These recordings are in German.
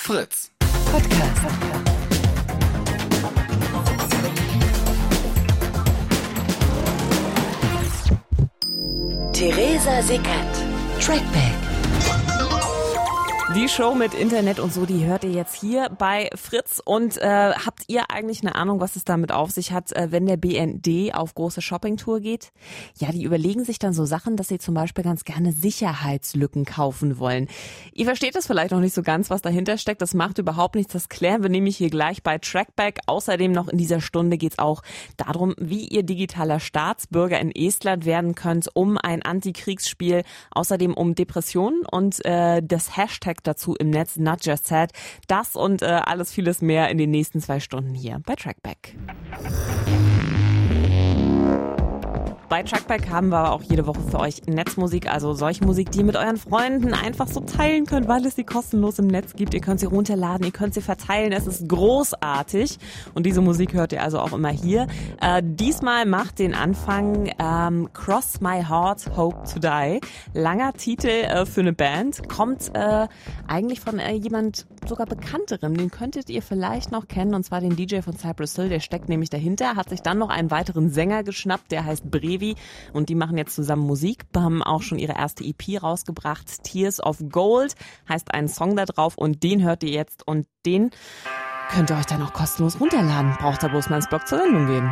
Fritz Podcast. Theresa Sickert. Trackback. Die Show mit Internet und so, die hört ihr jetzt hier bei Fritz. Und habt ihr eigentlich eine Ahnung, was es damit auf sich hat, wenn der BND auf große Shoppingtour geht? Ja, die überlegen sich dann so Sachen, dass sie zum Beispiel ganz gerne Sicherheitslücken kaufen wollen. Ihr versteht das vielleicht noch nicht so ganz, was dahinter steckt. Das macht überhaupt nichts. Das klären wir nämlich hier gleich bei Trackback. Außerdem noch in dieser Stunde geht's auch darum, wie ihr digitaler Staatsbürger in Estland werden könnt, um ein Antikriegsspiel. Außerdem um Depressionen und das Hashtag dazu im Netz, Not Just Sad. Das und alles vieles mehr in den nächsten 2 Stunden hier bei Trackback. Bei Trackback haben wir aber auch jede Woche für euch Netzmusik, also solche Musik, die ihr mit euren Freunden einfach so teilen könnt, weil es sie kostenlos im Netz gibt. Ihr könnt sie runterladen, ihr könnt sie verteilen, es ist großartig und diese Musik hört ihr also auch immer hier. Diesmal macht den Anfang Cross My Heart, Hope to Die. Langer Titel für eine Band, kommt eigentlich von jemand sogar Bekannterem, den könntet ihr vielleicht noch kennen, und zwar den DJ von Cypress Hill, der steckt nämlich dahinter, hat sich dann noch einen weiteren Sänger geschnappt, der heißt Brevi. Und die machen jetzt zusammen Musik, haben auch schon ihre erste EP rausgebracht. Tears of Gold heißt ein Song da drauf und den hört ihr jetzt und den könnt ihr euch dann auch kostenlos runterladen. Braucht ihr bloß mal ins Blog zur Sendung gehen.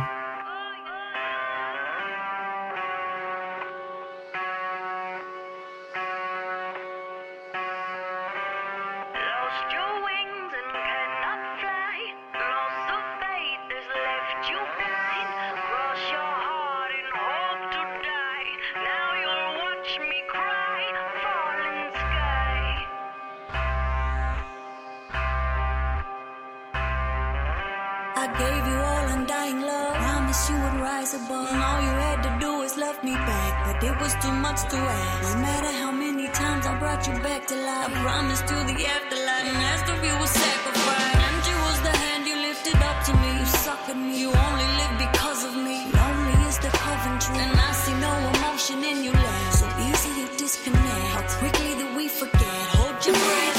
I gave you all undying love, promised you would rise above, and all you had to do is love me back, but it was too much to ask. No matter how many times I brought you back to life, I promised you the afterlife, and asked of you a sacrifice. Empty was the hand you lifted up to me, you suckered me, you only live because of me. Lonely is the Coventry, and I see no emotion in your laugh. So easy you disconnect, how quickly that we forget. Hold your breath.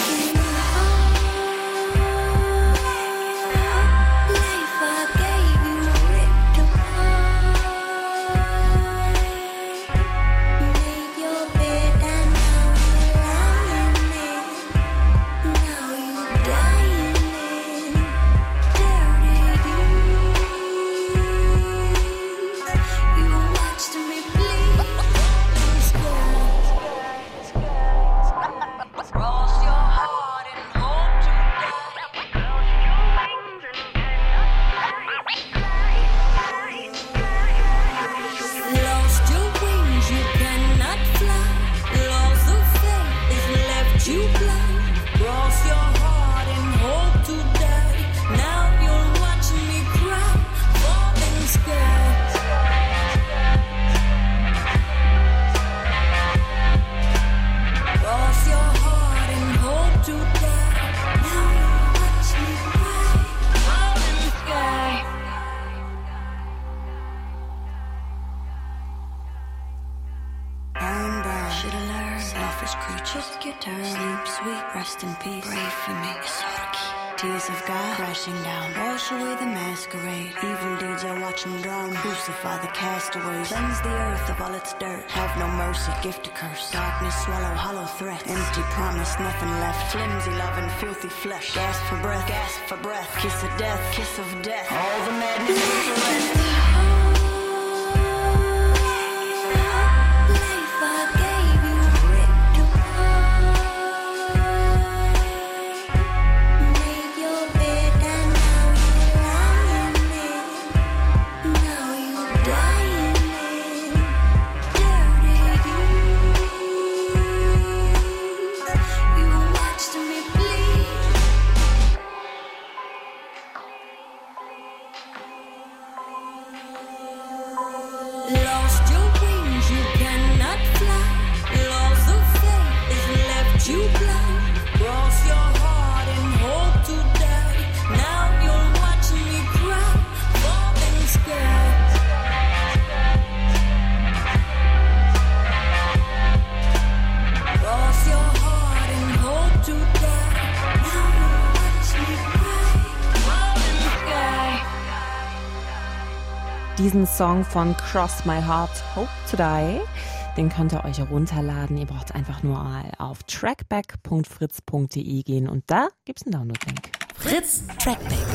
Tears of God crashing down. Wash away the masquerade. Evil deeds are watching drown. Crucify the castaways. Cleanse the earth of all its dirt. Have no mercy, gift a curse. Darkness swallow hollow threats. Empty promise, nothing left. Flimsy love and filthy flesh. Gasp for breath, gasp for breath. Kiss of death, kiss of death. All the madness is left. diesen Song von Cross My Heart, Hope to Die. Den könnt ihr euch runterladen. Ihr braucht einfach nur mal auf trackback.fritz.de gehen und da gibt's einen Download-Link. Fritz Trackback.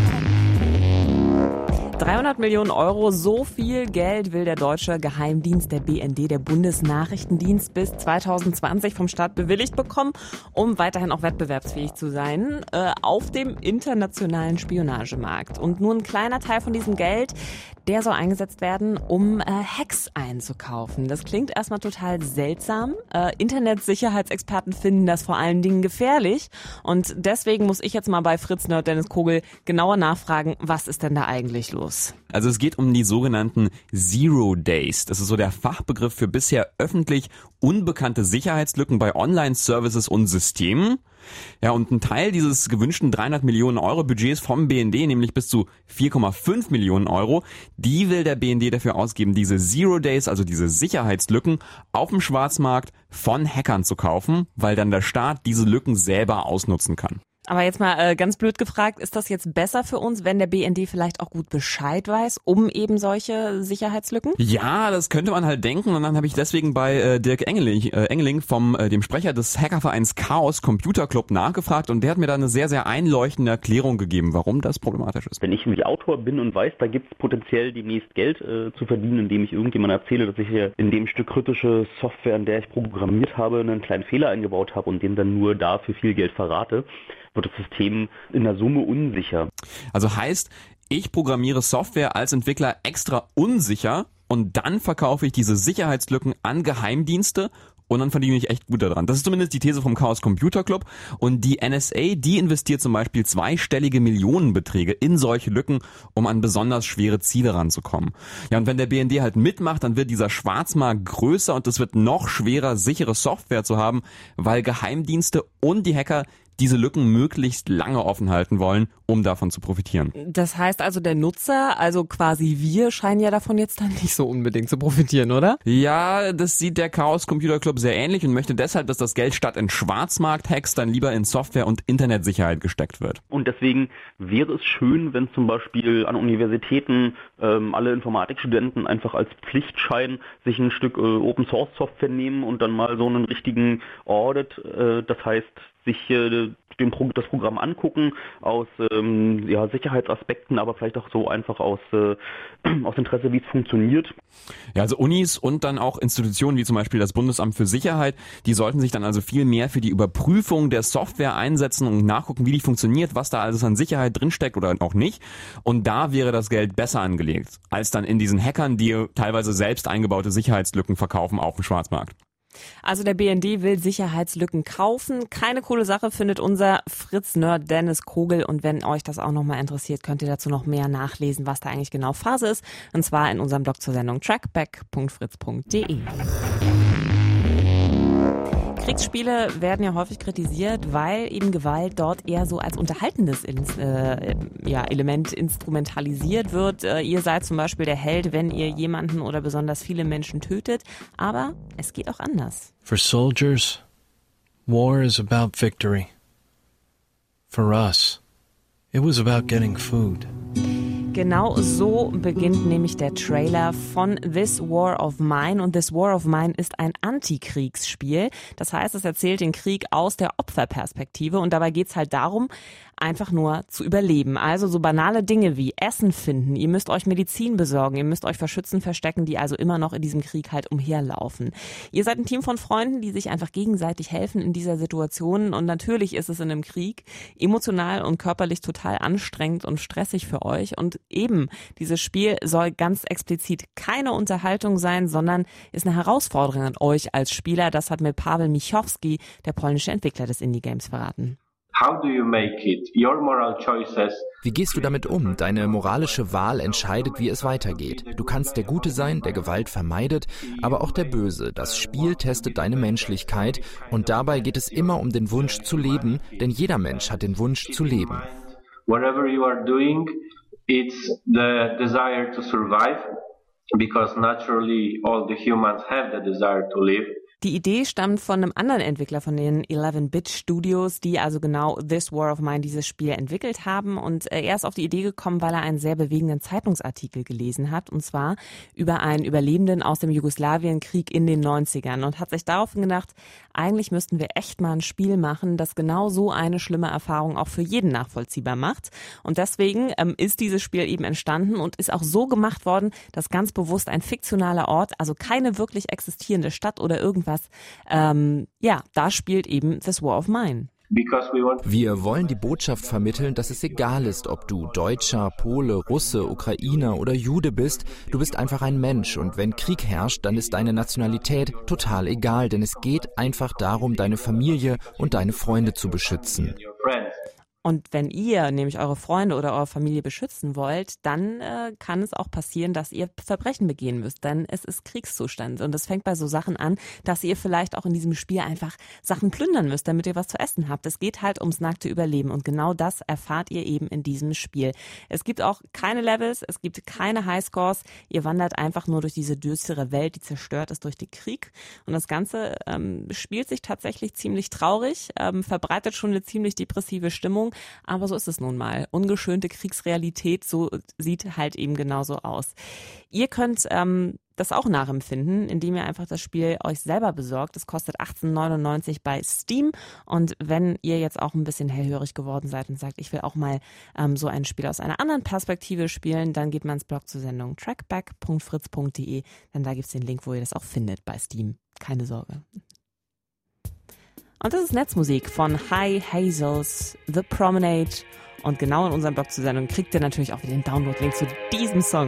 300 Millionen Euro, so viel Geld will der deutsche Geheimdienst, der BND, der Bundesnachrichtendienst, bis 2020 vom Staat bewilligt bekommen, um weiterhin auch wettbewerbsfähig zu sein auf dem internationalen Spionagemarkt. Und nur ein kleiner Teil von diesem Geld, der soll eingesetzt werden, um Hacks einzukaufen. Das klingt erstmal total seltsam. Internetsicherheitsexperten finden das vor allen Dingen gefährlich. Und deswegen muss ich jetzt mal bei Fritz-Nerd Dennis Kogel genauer nachfragen, was ist denn da eigentlich los? Also es geht um die sogenannten Zero Days. Das ist so der Fachbegriff für bisher öffentlich unbekannte Sicherheitslücken bei Online-Services und Systemen. Ja, und ein Teil dieses gewünschten 300 Millionen Euro Budgets vom BND, nämlich bis zu 4,5 Millionen Euro, die will der BND dafür ausgeben, diese Zero Days, also diese Sicherheitslücken, auf dem Schwarzmarkt von Hackern zu kaufen, weil dann der Staat diese Lücken selber ausnutzen kann. Aber jetzt mal ganz blöd gefragt, ist das jetzt besser für uns, wenn der BND vielleicht auch gut Bescheid weiß, um eben solche Sicherheitslücken? Ja, das könnte man halt denken und dann habe ich deswegen bei Dirk Engeling vom dem Sprecher des Hackervereins Chaos Computer Club nachgefragt und der hat mir da eine sehr, sehr einleuchtende Erklärung gegeben, warum das problematisch ist. Wenn ich nämlich Autor bin und weiß, da gibt es potenziell demnächst Geld zu verdienen, indem ich irgendjemandem erzähle, dass ich hier in dem Stück kritische Software, in der ich programmiert habe, einen kleinen Fehler eingebaut habe und dem dann nur dafür viel Geld verrate, wird das System in der Summe unsicher. Also heißt, ich programmiere Software als Entwickler extra unsicher und dann verkaufe ich diese Sicherheitslücken an Geheimdienste und dann verdiene ich echt gut daran. Das ist zumindest die These vom Chaos Computer Club und die NSA, die investiert zum Beispiel zweistellige Millionenbeträge in solche Lücken, um an besonders schwere Ziele ranzukommen. Ja, und wenn der BND halt mitmacht, dann wird dieser Schwarzmarkt größer und es wird noch schwerer, sichere Software zu haben, weil Geheimdienste und die Hacker diese Lücken möglichst lange offen halten wollen, um davon zu profitieren. Das heißt also, der Nutzer, also quasi wir, scheinen ja davon jetzt dann nicht so unbedingt zu profitieren, oder? Ja, das sieht der Chaos Computer Club sehr ähnlich und möchte deshalb, dass das Geld statt in Schwarzmarkt-Hacks dann lieber in Software- und Internetsicherheit gesteckt wird. Und deswegen wäre es schön, wenn zum Beispiel an Universitäten alle Informatikstudenten einfach als Pflichtschein sich ein Stück Open-Source-Software nehmen und dann mal so einen richtigen Audit, das heißt, sich das Programm angucken aus Sicherheitsaspekten, aber vielleicht auch so einfach aus Interesse, wie es funktioniert. Ja, also Unis und dann auch Institutionen wie zum Beispiel das Bundesamt für Sicherheit, die sollten sich dann also viel mehr für die Überprüfung der Software einsetzen und nachgucken, wie die funktioniert, was da alles an Sicherheit drinsteckt oder auch nicht. Und da wäre das Geld besser angelegt, als dann in diesen Hackern, die teilweise selbst eingebaute Sicherheitslücken verkaufen auf dem Schwarzmarkt. Also der BND will Sicherheitslücken kaufen. Keine coole Sache, findet unser Fritz-Nerd Dennis Kogel. Und wenn euch das auch nochmal interessiert, könnt ihr dazu noch mehr nachlesen, was da eigentlich genau Phase ist. Und zwar in unserem Blog zur Sendung trackback.fritz.de. Kriegsspiele werden ja häufig kritisiert, weil eben Gewalt dort eher so als unterhaltendes Element instrumentalisiert wird. Ihr seid zum Beispiel der Held, wenn ihr jemanden oder besonders viele Menschen tötet. Aber es geht auch anders. For soldiers, war is about victory. For us, it was about getting food. Genau so beginnt nämlich der Trailer von This War of Mine. Und This War of Mine ist ein Antikriegsspiel. Das heißt, es erzählt den Krieg aus der Opferperspektive. Und dabei geht's halt darum, einfach nur zu überleben. Also so banale Dinge wie Essen finden, ihr müsst euch Medizin besorgen, ihr müsst euch vor Schützen verstecken, die also immer noch in diesem Krieg halt umherlaufen. Ihr seid ein Team von Freunden, die sich einfach gegenseitig helfen in dieser Situation und natürlich ist es in einem Krieg emotional und körperlich total anstrengend und stressig für euch und eben dieses Spiel soll ganz explizit keine Unterhaltung sein, sondern ist eine Herausforderung an euch als Spieler. Das hat mir Paweł Michowski, der polnische Entwickler des Indie-Games, verraten. How do you make it? Your moral choices. Wie gehst du damit um? Deine moralische Wahl entscheidet, wie es weitergeht. Du kannst der Gute sein, der Gewalt vermeidet, aber auch der Böse. Das Spiel testet deine Menschlichkeit und dabei geht es immer um den Wunsch zu leben, denn jeder Mensch hat den Wunsch zu leben. Whatever you are doing, it's the desire to survive, because naturally all the humans have the desire to live. Die Idee stammt von einem anderen Entwickler von den 11-Bit Studios, die also genau This War of Mine, dieses Spiel, entwickelt haben. Und er ist auf die Idee gekommen, weil er einen sehr bewegenden Zeitungsartikel gelesen hat, und zwar über einen Überlebenden aus dem Jugoslawienkrieg in den 90ern, und hat sich daraufhin gedacht, eigentlich müssten wir echt mal ein Spiel machen, das genau so eine schlimme Erfahrung auch für jeden nachvollziehbar macht. Und deswegen ist dieses Spiel eben entstanden und ist auch so gemacht worden, dass ganz bewusst ein fiktionaler Ort, also keine wirklich existierende Stadt oder irgendwas, da spielt eben This War of Mine. Wir wollen die Botschaft vermitteln, dass es egal ist, ob du Deutscher, Pole, Russe, Ukrainer oder Jude bist. Du bist einfach ein Mensch, und wenn Krieg herrscht, dann ist deine Nationalität total egal, denn es geht einfach darum, deine Familie und deine Freunde zu beschützen. Und wenn ihr nämlich eure Freunde oder eure Familie beschützen wollt, dann kann es auch passieren, dass ihr Verbrechen begehen müsst, denn es ist Kriegszustand. Und es fängt bei so Sachen an, dass ihr vielleicht auch in diesem Spiel einfach Sachen plündern müsst, damit ihr was zu essen habt. Es geht halt ums nackte Überleben, und genau das erfahrt ihr eben in diesem Spiel. Es gibt auch keine Levels, es gibt keine Highscores. Ihr wandert einfach nur durch diese düstere Welt, die zerstört ist durch den Krieg. Und das Ganze spielt sich tatsächlich ziemlich traurig, verbreitet schon eine ziemlich depressive Stimmung. Aber so ist es nun mal. Ungeschönte Kriegsrealität, so sieht halt eben genauso aus. Ihr könnt das auch nachempfinden, indem ihr einfach das Spiel euch selber besorgt. Es kostet 18,99 bei Steam. Und wenn ihr jetzt auch ein bisschen hellhörig geworden seid und sagt, ich will auch mal so ein Spiel aus einer anderen Perspektive spielen, dann geht mal ins Blog zur Sendung trackback.fritz.de, denn da gibt es den Link, wo ihr das auch findet bei Steam. Keine Sorge. Und das ist Netzmusik von High Hazels, The Promenade. Und genau in unserem Blog zur Sendung kriegt ihr natürlich auch wieder den Download-Link zu diesem Song.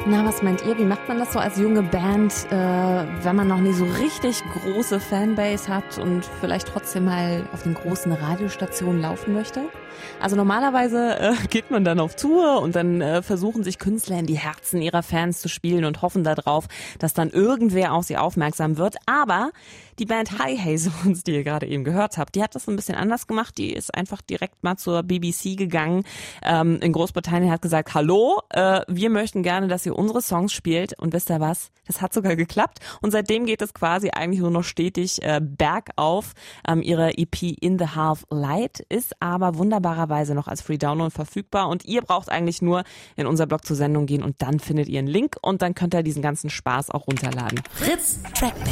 Na, was meint ihr? Wie macht man das so als junge Band, wenn man noch nie so richtig große Fanbase hat und vielleicht trotzdem mal auf den großen Radiostationen laufen möchte? Also normalerweise geht man dann auf Tour und dann versuchen sich Künstler in die Herzen ihrer Fans zu spielen und hoffen darauf, dass dann irgendwer auf sie aufmerksam wird. Aber die Band Hi Hazels, die ihr gerade eben gehört habt, die hat das ein bisschen anders gemacht. Die ist einfach direkt mal zur BBC gegangen. In Großbritannien hat gesagt, hallo, wir möchten gerne, dass ihr unsere Songs spielt. Und wisst ihr was? Das hat sogar geklappt. Und seitdem geht es quasi eigentlich nur noch stetig bergauf. Ihre EP In the Half Light ist aber wunderbarerweise noch als Free Download verfügbar. Und ihr braucht eigentlich nur in unser Blog zur Sendung gehen und dann findet ihr einen Link und dann könnt ihr diesen ganzen Spaß auch runterladen. Fritz Trackback.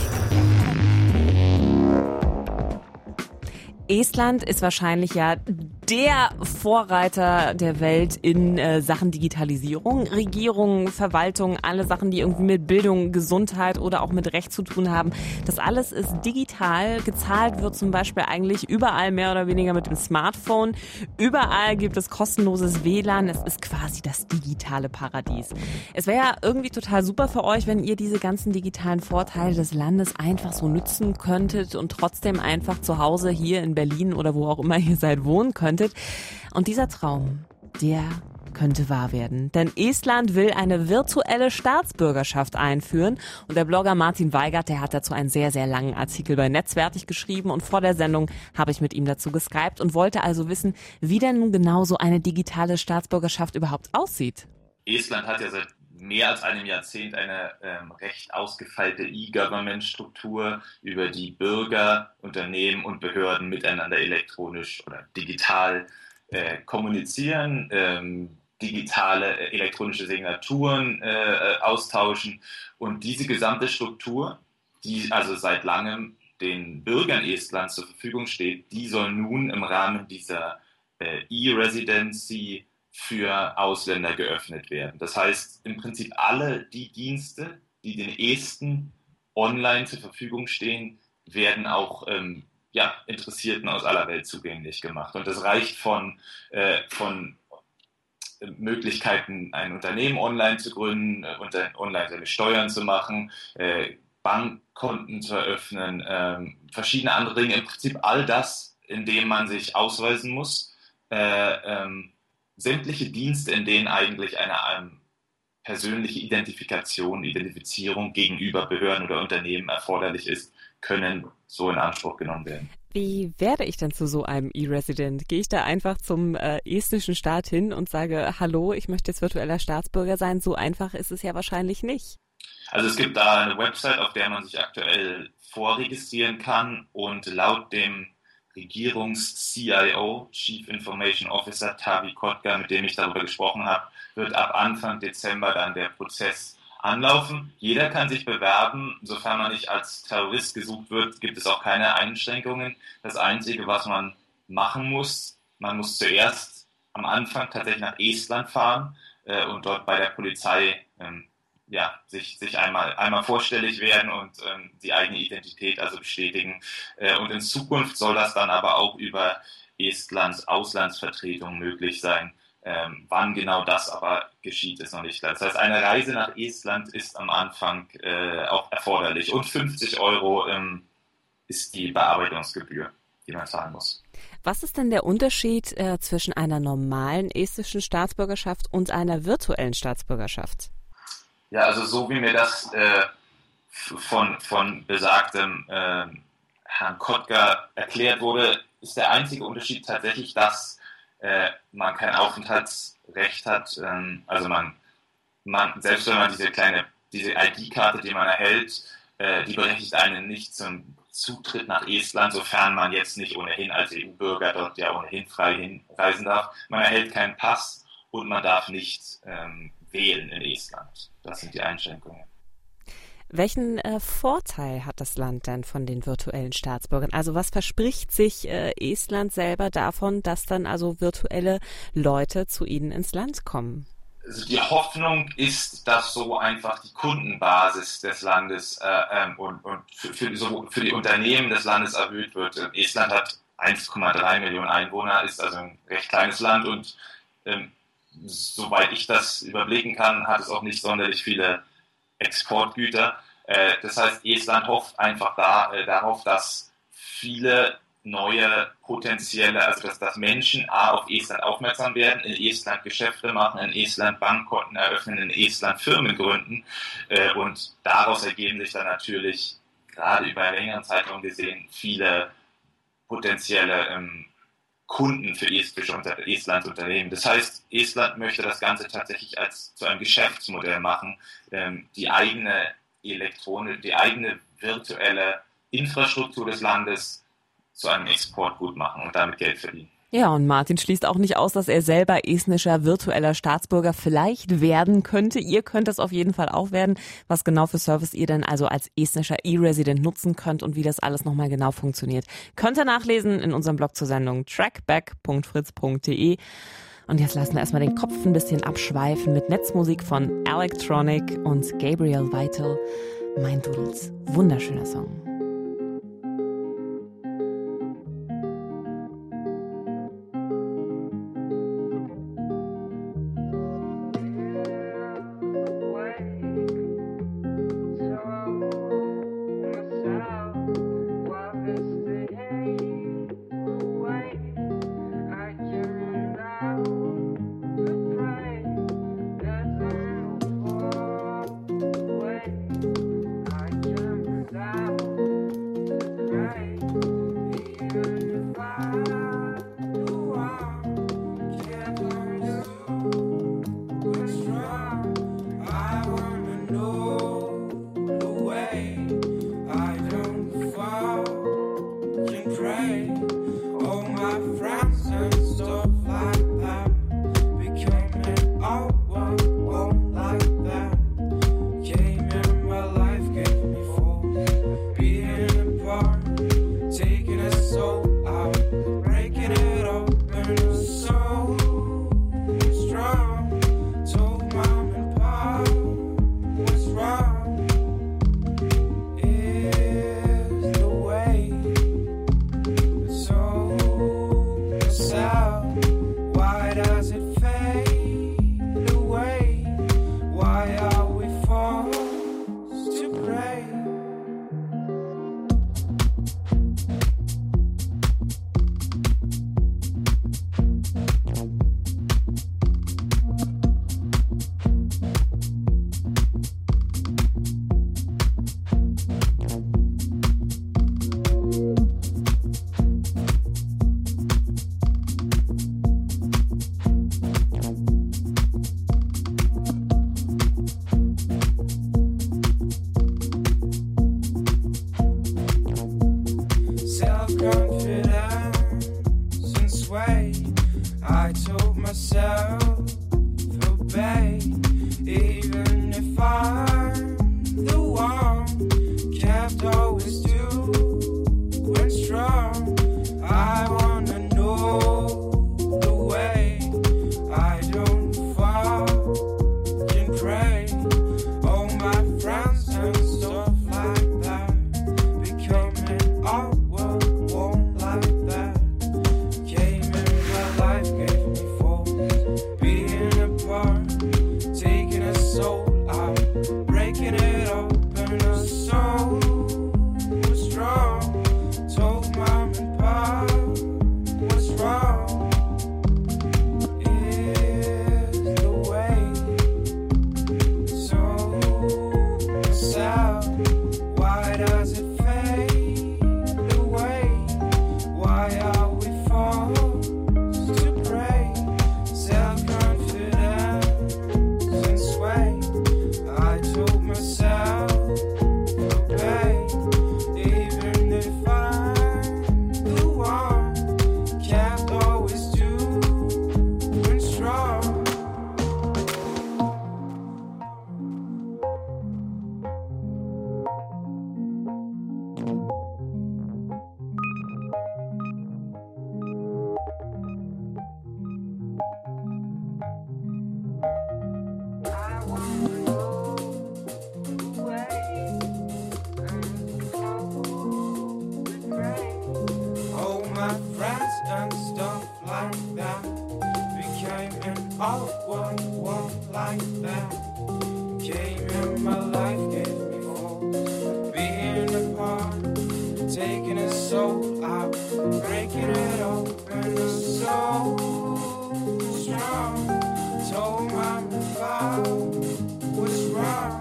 Estland ist wahrscheinlich ja der Vorreiter der Welt in Sachen Digitalisierung. Regierung, Verwaltung, alle Sachen, die irgendwie mit Bildung, Gesundheit oder auch mit Recht zu tun haben. Das alles ist digital. Gezahlt wird zum Beispiel eigentlich überall mehr oder weniger mit dem Smartphone. Überall gibt es kostenloses WLAN. Es ist quasi das digitale Paradies. Es wäre ja irgendwie total super für euch, wenn ihr diese ganzen digitalen Vorteile des Landes einfach so nutzen könntet und trotzdem einfach zu Hause hier in Berlin oder wo auch immer ihr seid wohnen könntet. Und dieser Traum, der könnte wahr werden. Denn Estland will eine virtuelle Staatsbürgerschaft einführen. Und der Blogger Martin Weigert, der hat dazu einen sehr, sehr langen Artikel bei Netzwertig geschrieben. Und vor der Sendung habe ich mit ihm dazu geskypt und wollte also wissen, wie denn nun genau so eine digitale Staatsbürgerschaft überhaupt aussieht. Estland hat ja seit mehr als einem Jahrzehnt eine recht ausgefeilte E-Government-Struktur, über die Bürger, Unternehmen und Behörden miteinander elektronisch oder digital kommunizieren, digitale elektronische Signaturen austauschen. Und diese gesamte Struktur, die also seit langem den Bürgern Estlands zur Verfügung steht, die soll nun im Rahmen dieser E-Residency für Ausländer geöffnet werden. Das heißt, im Prinzip alle die Dienste, die den Esten online zur Verfügung stehen, werden auch Interessierten aus aller Welt zugänglich gemacht. Und das reicht von Möglichkeiten, ein Unternehmen online zu gründen, online seine Steuern zu machen, Bankkonten zu eröffnen, verschiedene andere Dinge. Im Prinzip all das, in dem man sich ausweisen muss, sämtliche Dienste, in denen eigentlich eine persönliche Identifizierung gegenüber Behörden oder Unternehmen erforderlich ist, können so in Anspruch genommen werden. Wie werde ich denn zu so einem E-Resident? Gehe ich da einfach zum estnischen Staat hin und sage, hallo, ich möchte jetzt virtueller Staatsbürger sein? So einfach ist es ja wahrscheinlich nicht. Also es gibt da eine Website, auf der man sich aktuell vorregistrieren kann und laut dem Regierungs-CIO, Chief Information Officer Tavi Kotka, mit dem ich darüber gesprochen habe, wird ab Anfang Dezember dann der Prozess anlaufen. Jeder kann sich bewerben, sofern man nicht als Terrorist gesucht wird, gibt es auch keine Einschränkungen. Das Einzige, was man machen muss, man muss zuerst am Anfang tatsächlich nach Estland fahren und dort bei der Polizei sich einmal vorstellig werden und die eigene Identität also bestätigen. Und in Zukunft soll das dann aber auch über Estlands Auslandsvertretung möglich sein. Wann genau das aber geschieht, ist noch nicht klar. Das heißt, eine Reise nach Estland ist am Anfang auch erforderlich. Und 50 € ist die Bearbeitungsgebühr, die man zahlen muss. Was ist denn der Unterschied zwischen einer normalen estnischen Staatsbürgerschaft und einer virtuellen Staatsbürgerschaft? Ja, also so wie mir das von besagtem Herrn Kotka erklärt wurde, ist der einzige Unterschied tatsächlich, dass man kein Aufenthaltsrecht hat. Also man selbst wenn man diese ID-Karte, die man erhält, die berechtigt einen nicht zum Zutritt nach Estland, sofern man jetzt nicht ohnehin als EU-Bürger dort ja ohnehin frei hinreisen darf. Man erhält keinen Pass und man darf nicht wählen in Estland. Das sind die Einschränkungen. Welchen Vorteil hat das Land denn von den virtuellen Staatsbürgern? Also was verspricht sich Estland selber davon, dass dann also virtuelle Leute zu ihnen ins Land kommen? Also die Hoffnung ist, dass so einfach die Kundenbasis des Landes und für die Unternehmen des Landes erhöht wird. Estland hat 1,3 Millionen Einwohner, ist also ein recht kleines Land und soweit ich das überblicken kann, hat es auch nicht sonderlich viele Exportgüter. Das heißt, Estland hofft einfach darauf, dass viele neue potenzielle, also dass Menschen auf Estland aufmerksam werden, in Estland Geschäfte machen, in Estland Bankkonten eröffnen, in Estland Firmen gründen und daraus ergeben sich dann natürlich gerade über einen längeren Zeitraum gesehen viele potenzielle Kunden für Estlands Unternehmen. Das heißt, Estland möchte das Ganze tatsächlich zu einem Geschäftsmodell machen, die eigene die eigene virtuelle Infrastruktur des Landes zu einem Exportgut machen und damit Geld verdienen. Ja, und Martin schließt auch nicht aus, dass er selber estnischer virtueller Staatsbürger vielleicht werden könnte. Ihr könnt das auf jeden Fall auch werden. Was genau für Service ihr denn also als estnischer E-Resident nutzen könnt und wie das alles nochmal genau funktioniert, könnt ihr nachlesen in unserem Blog zur Sendung trackback.fritz.de. Und jetzt lassen wir erstmal den Kopf ein bisschen abschweifen mit Netzmusik von Electronic und Gabriel Vital. Mein Doodles. Wunderschöner Song. South breaking it open is so strong. Told mom and pop what's wrong.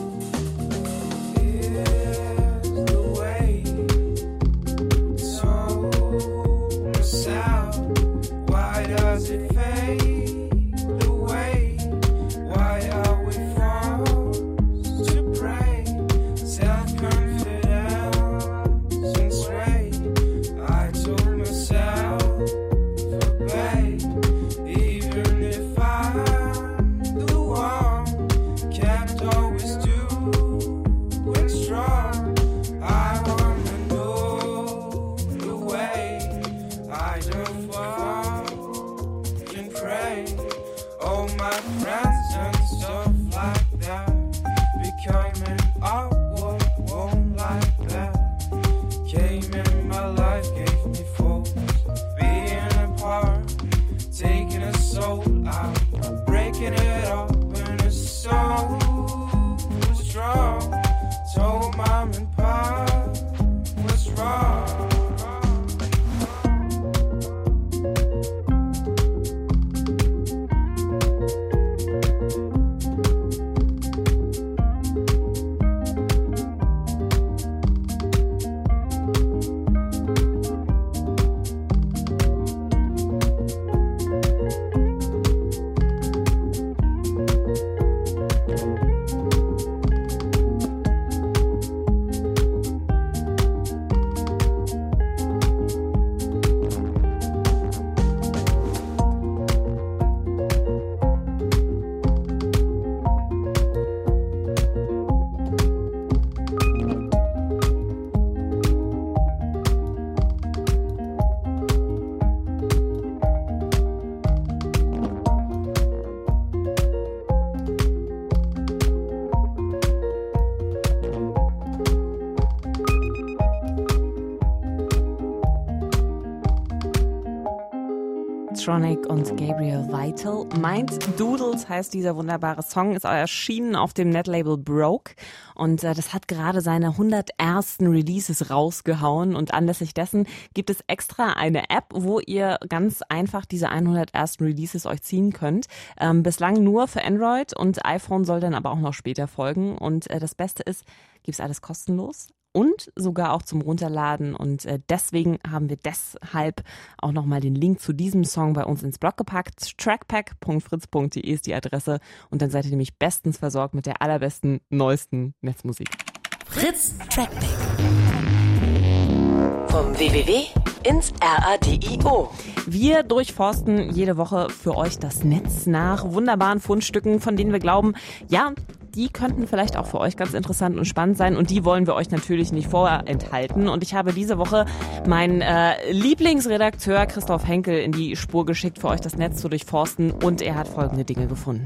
Is the way so sound? Why does it fade away? Why are we forced to pray? Self-confidence and sway. I told myself, obey, even if I'm the one kept always doing strong. I wanna know the way. I don't fall and pray. All my friends and stuff like that, becoming awkward, won't like that. Came in my life, gave me force, being apart, taking a soul out, breaking it up, and it's so strong. Told mom and pop what's wrong. Tronic und Gabriel Vital. Mind Doodles heißt dieser wunderbare Song, ist erschienen auf dem Netlabel Broke und das hat gerade seine 101. Releases rausgehauen und anlässlich dessen gibt es extra eine App, wo ihr ganz einfach diese 101. Releases euch ziehen könnt. Bislang nur für Android und iPhone soll dann aber auch noch später folgen und das Beste ist, gibt's alles kostenlos. Und sogar auch zum Runterladen und deswegen haben wir deshalb auch nochmal den Link zu diesem Song bei uns ins Blog gepackt. Trackpack.fritz.de ist die Adresse und dann seid ihr nämlich bestens versorgt mit der allerbesten, neuesten Netzmusik. Fritz Trackpack. Vom www ins RADIO. Wir durchforsten jede Woche für euch das Netz nach wunderbaren Fundstücken, von denen wir glauben, ja, die könnten vielleicht auch für euch ganz interessant und spannend sein und die wollen wir euch natürlich nicht vorenthalten. Und ich habe diese Woche meinen Lieblingsredakteur Christoph Henkel in die Spur geschickt, für euch das Netz zu durchforsten und er hat folgende Dinge gefunden.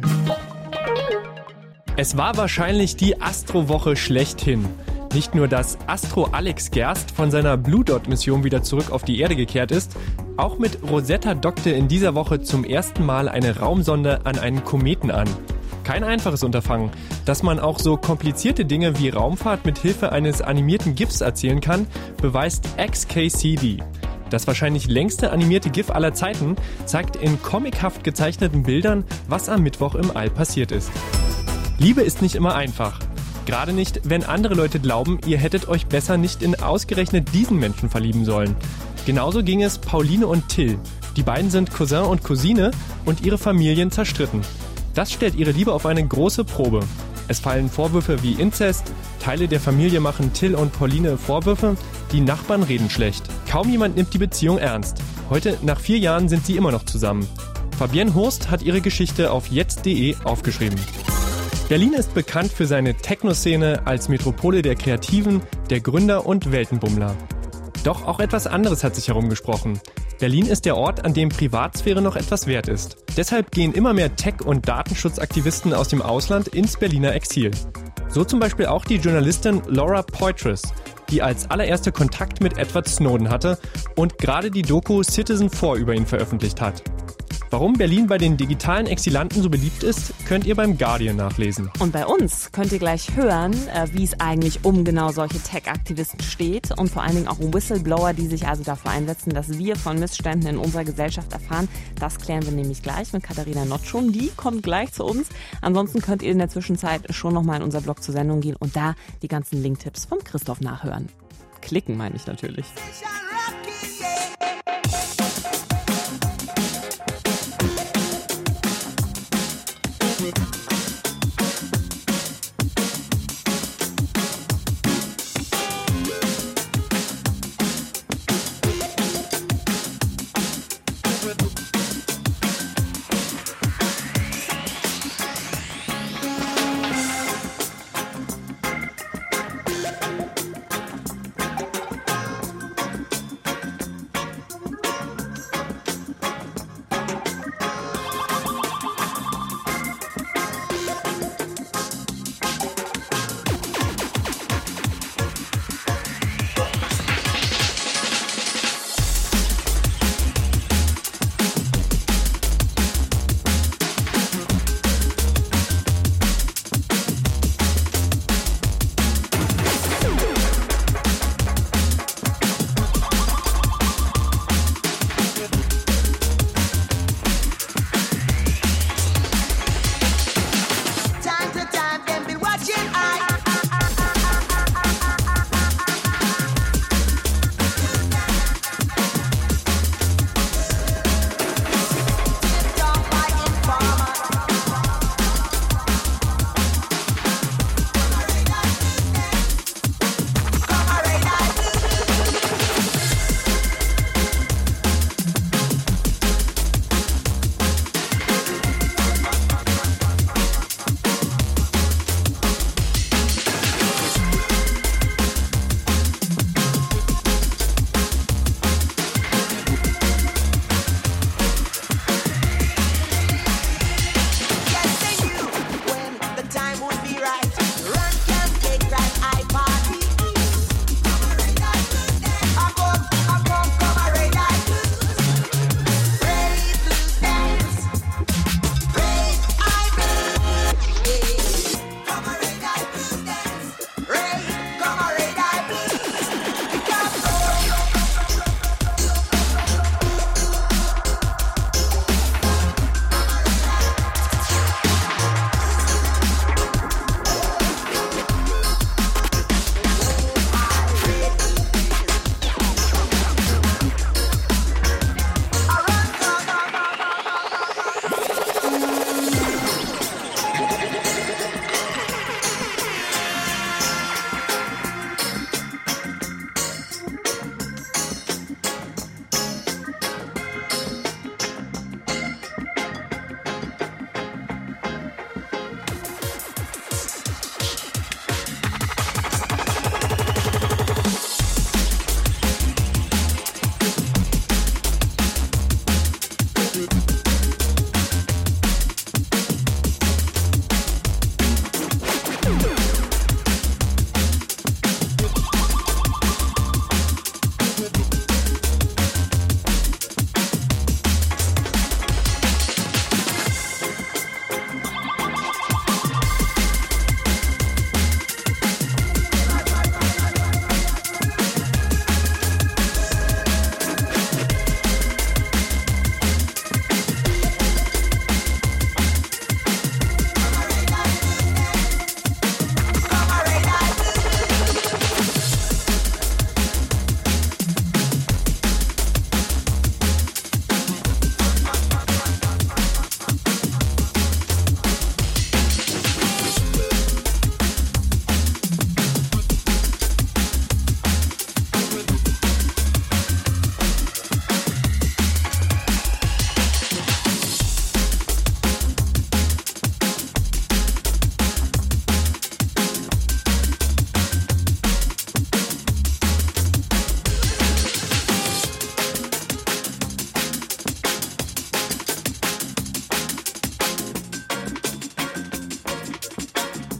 Es war wahrscheinlich die Astrowoche schlechthin. Nicht nur, dass Astro Alex Gerst von seiner Blue Dot Mission wieder zurück auf die Erde gekehrt ist, auch mit Rosetta dockte in dieser Woche zum ersten Mal eine Raumsonde an einen Kometen an. Kein einfaches Unterfangen. Dass man auch so komplizierte Dinge wie Raumfahrt mit Hilfe eines animierten GIFs erzählen kann, beweist XKCD. Das wahrscheinlich längste animierte GIF aller Zeiten zeigt in comichaft gezeichneten Bildern, was am Mittwoch im All passiert ist. Liebe ist nicht immer einfach. Gerade nicht, wenn andere Leute glauben, ihr hättet euch besser nicht in ausgerechnet diesen Menschen verlieben sollen. Genauso ging es Pauline und Till. Die beiden sind Cousin und Cousine und ihre Familien zerstritten. Das stellt ihre Liebe auf eine große Probe. Es fallen Vorwürfe wie Inzest, Teile der Familie machen Till und Pauline Vorwürfe, die Nachbarn reden schlecht. Kaum jemand nimmt die Beziehung ernst. Heute, nach 4 Jahren, sind sie immer noch zusammen. Fabienne Hurst hat ihre Geschichte auf jetzt.de aufgeschrieben. Berlin ist bekannt für seine Techno-Szene als Metropole der Kreativen, der Gründer und Weltenbummler. Doch auch etwas anderes hat sich herumgesprochen. Berlin ist der Ort, an dem Privatsphäre noch etwas wert ist. Deshalb gehen immer mehr Tech- und Datenschutzaktivisten aus dem Ausland ins Berliner Exil. So zum Beispiel auch die Journalistin Laura Poitras, die als allererste Kontakt mit Edward Snowden hatte und gerade die Doku Citizen 4 über ihn veröffentlicht hat. Warum Berlin bei den digitalen Exilanten so beliebt ist, könnt ihr beim Guardian nachlesen. Und bei uns könnt ihr gleich hören, wie es eigentlich um genau solche Tech-Aktivisten steht und vor allen Dingen auch um Whistleblower, die sich also dafür einsetzen, dass wir von Missständen in unserer Gesellschaft erfahren. Das klären wir nämlich gleich mit Katharina Notschum. Die kommt gleich zu uns. Ansonsten könnt ihr in der Zwischenzeit schon nochmal in unser Blog zur Sendung gehen und da die ganzen Linktipps vom Christoph nachhören. Klicken meine ich natürlich.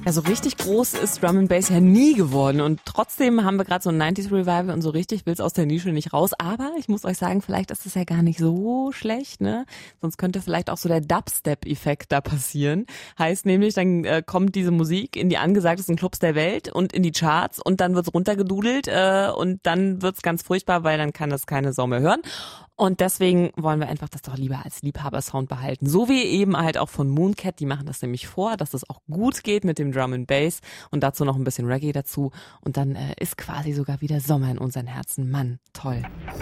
Ja, so richtig groß ist Drum and Bass ja nie geworden und trotzdem haben wir gerade so ein 90s Revival und so richtig will's aus der Nische nicht raus. Aber ich muss euch sagen, vielleicht ist es ja gar nicht so schlecht, ne? Sonst könnte vielleicht auch so der Dubstep-Effekt da passieren. Heißt nämlich, dann kommt diese Musik in die angesagtesten Clubs der Welt und in die Charts und dann wird's runtergedudelt und dann wird's ganz furchtbar, weil dann kann das keine Sau mehr hören. Und deswegen wollen wir einfach das doch lieber als Liebhabersound behalten. So wie eben halt auch von Mooncat, die machen das nämlich vor, dass es auch gut geht mit dem Drum and Bass und dazu noch ein bisschen Reggae dazu. Und dann ist quasi sogar wieder Sommer in unseren Herzen. Mann, toll.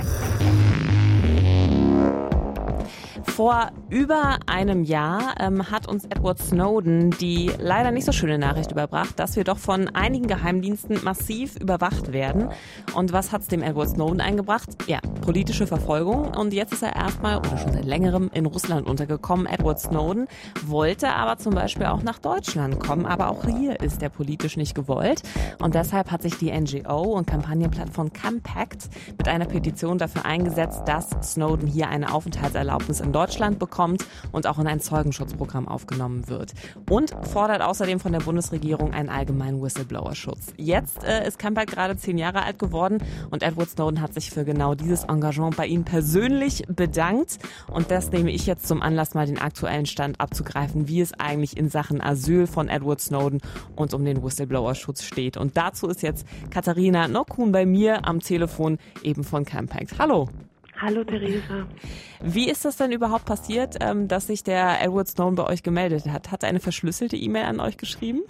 Vor über einem Jahr hat uns Edward Snowden die leider nicht so schöne Nachricht überbracht, dass wir doch von einigen Geheimdiensten massiv überwacht werden. Und was hat's dem Edward Snowden eingebracht? Ja, politische Verfolgung. Und jetzt ist er erstmal oder schon seit längerem in Russland untergekommen. Edward Snowden wollte aber zum Beispiel auch nach Deutschland kommen, aber auch hier ist er politisch nicht gewollt. Und deshalb hat sich die NGO und Kampagnenplattform Campact mit einer Petition dafür eingesetzt, dass Snowden hier eine Aufenthaltserlaubnis in Deutschland bekommt und auch in ein Zeugenschutzprogramm aufgenommen wird. Und fordert außerdem von der Bundesregierung einen allgemeinen Whistleblower-Schutz. Jetzt ist Campact gerade 10 Jahre alt geworden und Edward Snowden hat sich für genau dieses Engagement bei Ihnen persönlich bedankt. Und das nehme ich jetzt zum Anlass, mal den aktuellen Stand abzugreifen, wie es eigentlich in Sachen Asyl von Edward Snowden und um den Whistleblower-Schutz steht. Und dazu ist jetzt Katharina Nokun bei mir am Telefon, eben von Campact. Hallo. Hallo Theresa. Wie ist das denn überhaupt passiert, dass sich der Edward Snowden bei euch gemeldet hat? Hat er eine verschlüsselte E-Mail an euch geschrieben?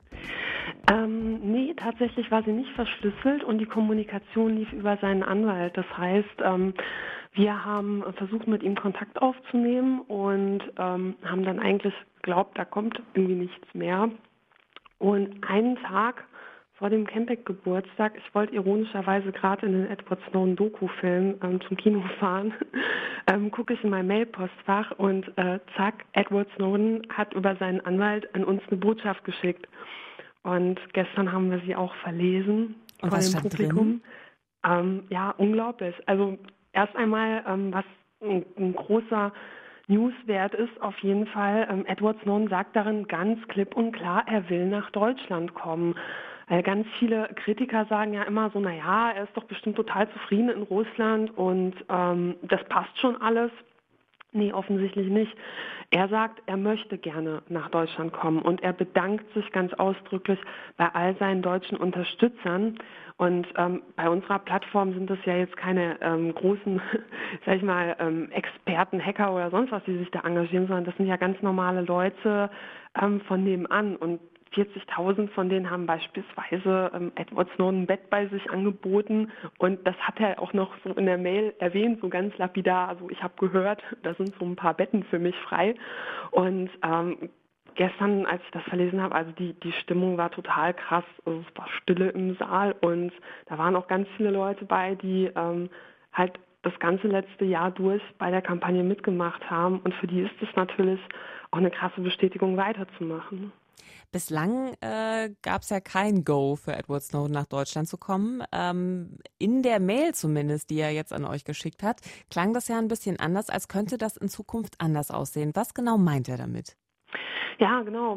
Nee, tatsächlich war sie nicht verschlüsselt und die Kommunikation lief über seinen Anwalt. Das heißt, wir haben versucht, mit ihm Kontakt aufzunehmen und haben dann eigentlich geglaubt, da kommt irgendwie nichts mehr. Und einen Tag vor dem Campact-Geburtstag, ich wollte ironischerweise gerade in den Edward Snowden-Doku-Film zum Kino fahren, gucke ich in mein Mailpostfach und zack, Edward Snowden hat über seinen Anwalt an uns eine Botschaft geschickt. Und gestern haben wir sie auch verlesen und vor was dem stand Publikum. Ja, unglaublich. Also erst einmal, was ein großer Newswert ist auf jeden Fall, Edward Snowden sagt darin ganz klipp und klar, er will nach Deutschland kommen. Weil ganz viele Kritiker sagen ja immer so, naja, er ist doch bestimmt total zufrieden in Russland und das passt schon alles. Nee, offensichtlich nicht. Er sagt, er möchte gerne nach Deutschland kommen und er bedankt sich ganz ausdrücklich bei all seinen deutschen Unterstützern. Und bei unserer Plattform sind das ja jetzt keine großen, sag ich mal, Experten, Hacker oder sonst was, die sich da engagieren, sondern das sind ja ganz normale Leute von nebenan. Und 40.000 von denen haben beispielsweise Edward Snowden ein Bett bei sich angeboten und das hat er auch noch so in der Mail erwähnt, so ganz lapidar. Also ich habe gehört, da sind so ein paar Betten für mich frei und gestern, als ich das verlesen habe, also die Stimmung war total krass. Also es war Stille im Saal und da waren auch ganz viele Leute bei, die halt das ganze letzte Jahr durch bei der Kampagne mitgemacht haben und für die ist es natürlich auch eine krasse Bestätigung, weiterzumachen. Bislang gab es ja kein Go für Edward Snowden nach Deutschland zu kommen. In der Mail zumindest, die er jetzt an euch geschickt hat, klang das ja ein bisschen anders, als könnte das in Zukunft anders aussehen. Was genau meint er damit? Ja, genau.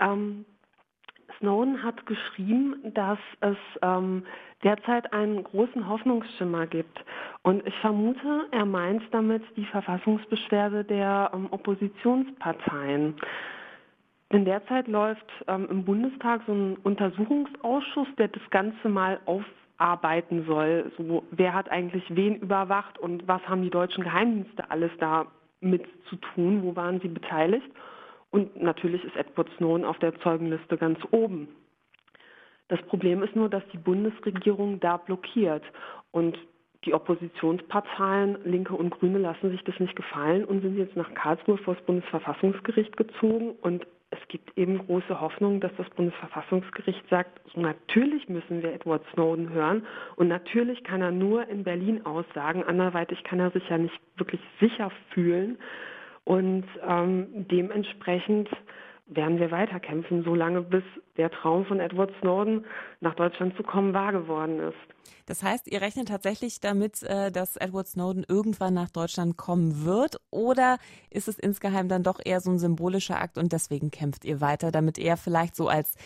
Snowden hat geschrieben, dass es derzeit einen großen Hoffnungsschimmer gibt. Und ich vermute, er meint damit die Verfassungsbeschwerde der Oppositionsparteien. Denn derzeit läuft im Bundestag so ein Untersuchungsausschuss, der das Ganze mal aufarbeiten soll. So, wer hat eigentlich wen überwacht und was haben die deutschen Geheimdienste alles da mit zu tun, wo waren sie beteiligt? Und natürlich ist Edward Snowden auf der Zeugenliste ganz oben. Das Problem ist nur, dass die Bundesregierung da blockiert und die Oppositionsparteien, Linke und Grüne, lassen sich das nicht gefallen und sind jetzt nach Karlsruhe vor das Bundesverfassungsgericht gezogen. Und es gibt eben große Hoffnung, dass das Bundesverfassungsgericht sagt, so natürlich müssen wir Edward Snowden hören und natürlich kann er nur in Berlin aussagen, anderweitig kann er sich ja nicht wirklich sicher fühlen. Und dementsprechend werden wir weiterkämpfen, solange bis der Traum von Edward Snowden, nach Deutschland zu kommen, wahr geworden ist. Das heißt, ihr rechnet tatsächlich damit, dass Edward Snowden irgendwann nach Deutschland kommen wird? Oder ist es insgeheim dann doch eher so ein symbolischer Akt und deswegen kämpft ihr weiter, damit er vielleicht so als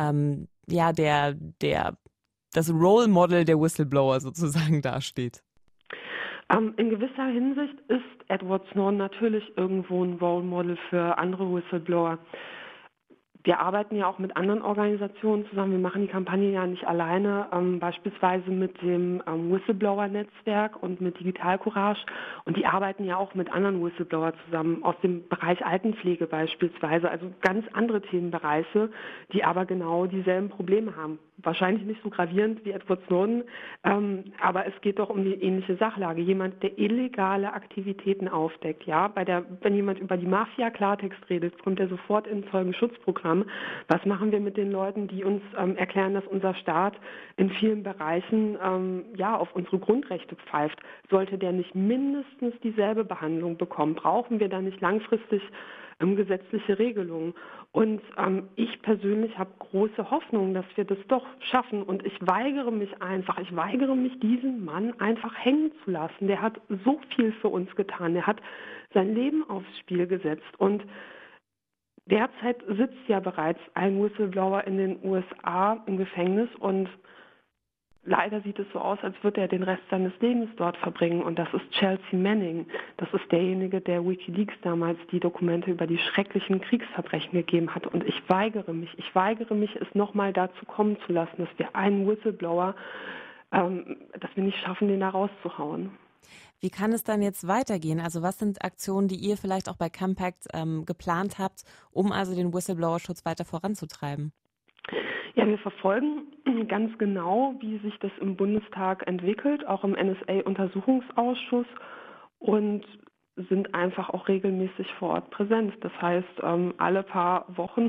das Role Model der Whistleblower sozusagen dasteht? In gewisser Hinsicht ist Edward Snowden natürlich irgendwo ein Role Model für andere Whistleblower. Wir arbeiten ja auch mit anderen Organisationen zusammen. Wir machen die Kampagne ja nicht alleine, beispielsweise mit dem Whistleblower-Netzwerk und mit Digital Courage. Und die arbeiten ja auch mit anderen Whistleblower zusammen, aus dem Bereich Altenpflege beispielsweise. Also ganz andere Themenbereiche, die aber genau dieselben Probleme haben. Wahrscheinlich nicht so gravierend wie Edward Snowden, aber es geht doch um die ähnliche Sachlage. Jemand, der illegale Aktivitäten aufdeckt, ja, wenn jemand über die Mafia Klartext redet, kommt er sofort in ein Zeugenschutzprogramm. Was machen wir mit den Leuten, die uns erklären, dass unser Staat in vielen Bereichen auf unsere Grundrechte pfeift? Sollte der nicht mindestens dieselbe Behandlung bekommen? Brauchen wir da nicht langfristig gesetzliche Regelungen? Und ich persönlich habe große Hoffnung, dass wir das doch schaffen. Und ich weigere mich, diesen Mann einfach hängen zu lassen. Der hat so viel für uns getan. Der hat sein Leben aufs Spiel gesetzt. Und derzeit sitzt ja bereits ein Whistleblower in den USA im Gefängnis und leider sieht es so aus, als würde er den Rest seines Lebens dort verbringen. Und das ist Chelsea Manning. Das ist derjenige, der WikiLeaks damals die Dokumente über die schrecklichen Kriegsverbrechen gegeben hat. Und ich weigere mich, es nochmal dazu kommen zu lassen, dass wir einen Whistleblower, dass wir nicht schaffen, den da rauszuhauen. Wie kann es dann jetzt weitergehen? Also was sind Aktionen, die ihr vielleicht auch bei Campact geplant habt, um also den Whistleblower-Schutz weiter voranzutreiben? Ja, wir verfolgen ganz genau, wie sich das im Bundestag entwickelt, auch im NSA-Untersuchungsausschuss und sind einfach auch regelmäßig vor Ort präsent. Das heißt, alle paar Wochen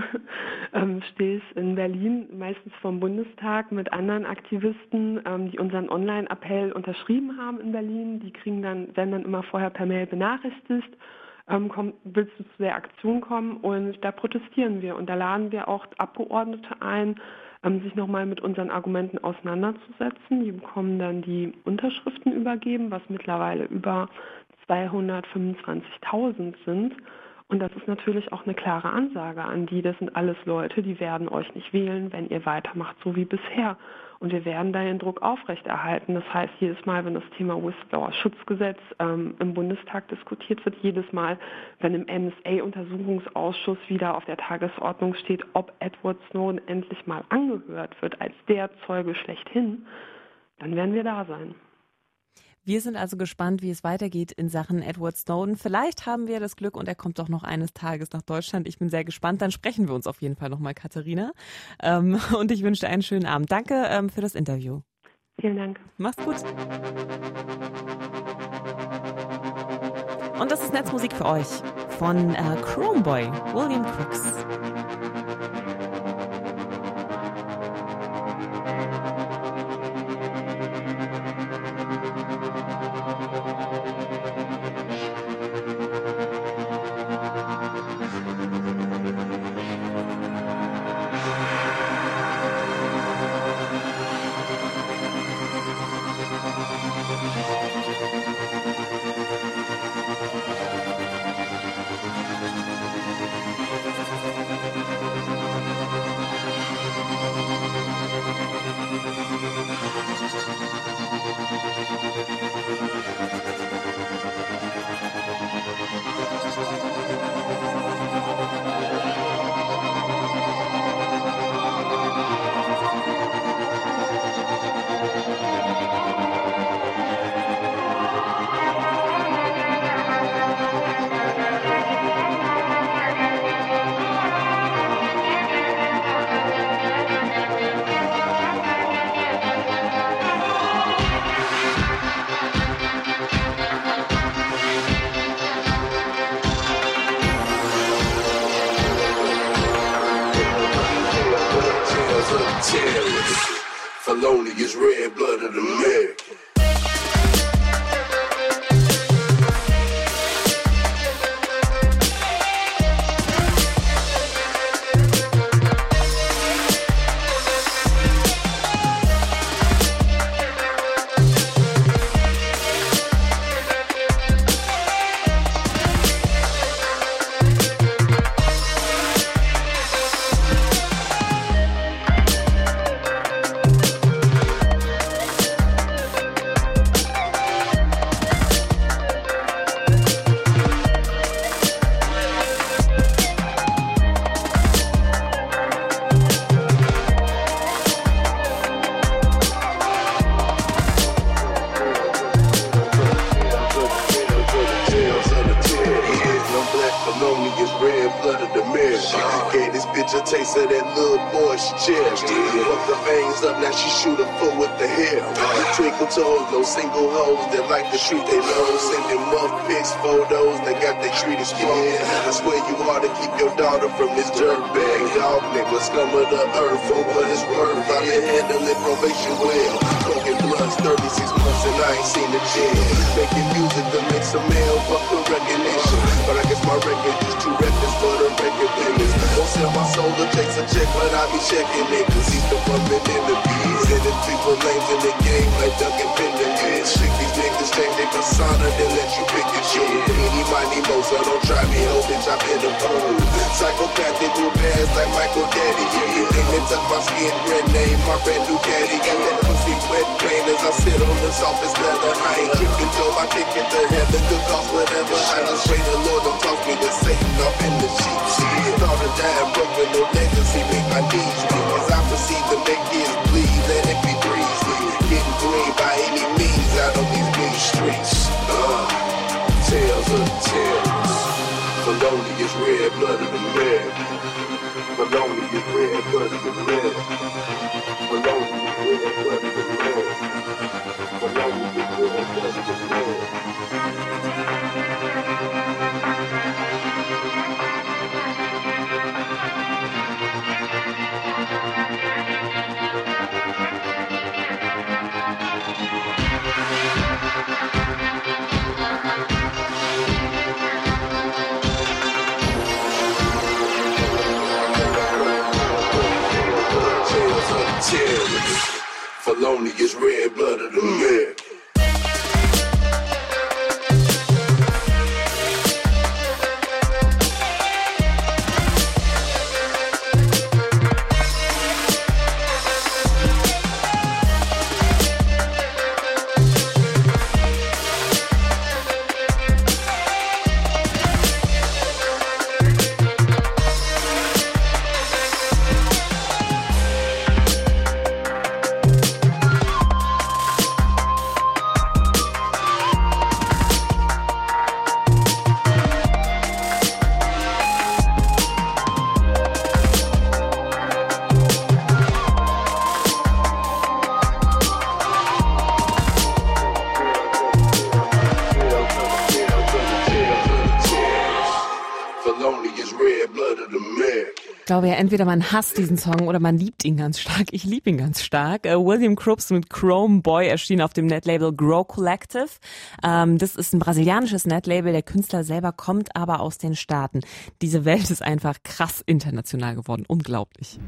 stehe ich in Berlin, meistens vom Bundestag, mit anderen Aktivisten, die unseren Online-Appell unterschrieben haben in Berlin. Die werden dann immer vorher per Mail benachrichtigt. Willst du zu der Aktion kommen? Und da protestieren wir und da laden wir auch Abgeordnete ein, sich nochmal mit unseren Argumenten auseinanderzusetzen. Die bekommen dann die Unterschriften übergeben, was mittlerweile über 225.000 sind. Und das ist natürlich auch eine klare Ansage an die. Das sind alles Leute, die werden euch nicht wählen, wenn ihr weitermacht, so wie bisher. Und wir werden da den Druck aufrechterhalten. Das heißt, jedes Mal, wenn das Thema Whistleblower-Schutzgesetz im Bundestag diskutiert wird, jedes Mal, wenn im NSA-Untersuchungsausschuss wieder auf der Tagesordnung steht, ob Edward Snowden endlich mal angehört wird als der Zeuge schlechthin, dann werden wir da sein. Wir sind also gespannt, wie es weitergeht in Sachen Edward Snowden. Vielleicht haben wir das Glück und er kommt doch noch eines Tages nach Deutschland. Ich bin sehr gespannt. Dann sprechen wir uns auf jeden Fall nochmal, Katharina. Und ich wünsche dir einen schönen Abend. Danke für das Interview. Vielen Dank. Mach's gut. Und das ist Netzmusik für euch von Chromeboy, William Crooks. Felonious red-blooded American. red-blooded American. Gave this bitch a taste of that little boy she cherished. Fuck the veins up, now she shoot a foot with the hair. Twinkle toes, no single hoes that like to treat they nose. Sending muff pics, photos, they got they treated scared. I swear you ought to keep your daughter from this dirtbag. Dog nigga, scum of the earth, for what it's worth. I've been handling probation well. Smoking blunts, 36 months and I ain't seen the jail. Making music to make some mail, fuck the recognition. But I guess my record is too reckless for the record business. Don't sell my soul to chase a check, but I be checking niggas. He's the bumping in the beats. And the people names in the game like Duncan Pendleton. Shit, these niggas change their persona, then let you pick and choose. Eeny, miny, mo, so don't try me, ho, bitch, I'm in the food. Psychopathic who pass like Michael Daddy. Everything that touch my skin, brand name, my brand new caddy. Got that pussy wet pain as I sit on the softest leather. I ain't tripping till my ticket to heaven could cost whatever. I just pray the Lord don't talk me to Satan up in the sheets. Thought of dying broke with no legacy, make my knees weak. As I proceed to make his bleed, let it be breezy. Getting green by any means out on these big streets. Tales of the tales. Felonious red-blooded American. Felonious red-blooded American. Felonious red-blooded American. Felonious red-blooded American. Terrorists, felonious red-blooded American. Ich glaube ja, entweder man hasst diesen Song oder man liebt ihn ganz stark. Ich liebe ihn ganz stark. William Croops mit Chrome Boy erschien auf dem Netlabel Grow Collective. Das ist ein brasilianisches Netlabel. Der Künstler selber kommt aber aus den Staaten. Diese Welt ist einfach krass international geworden. Unglaublich.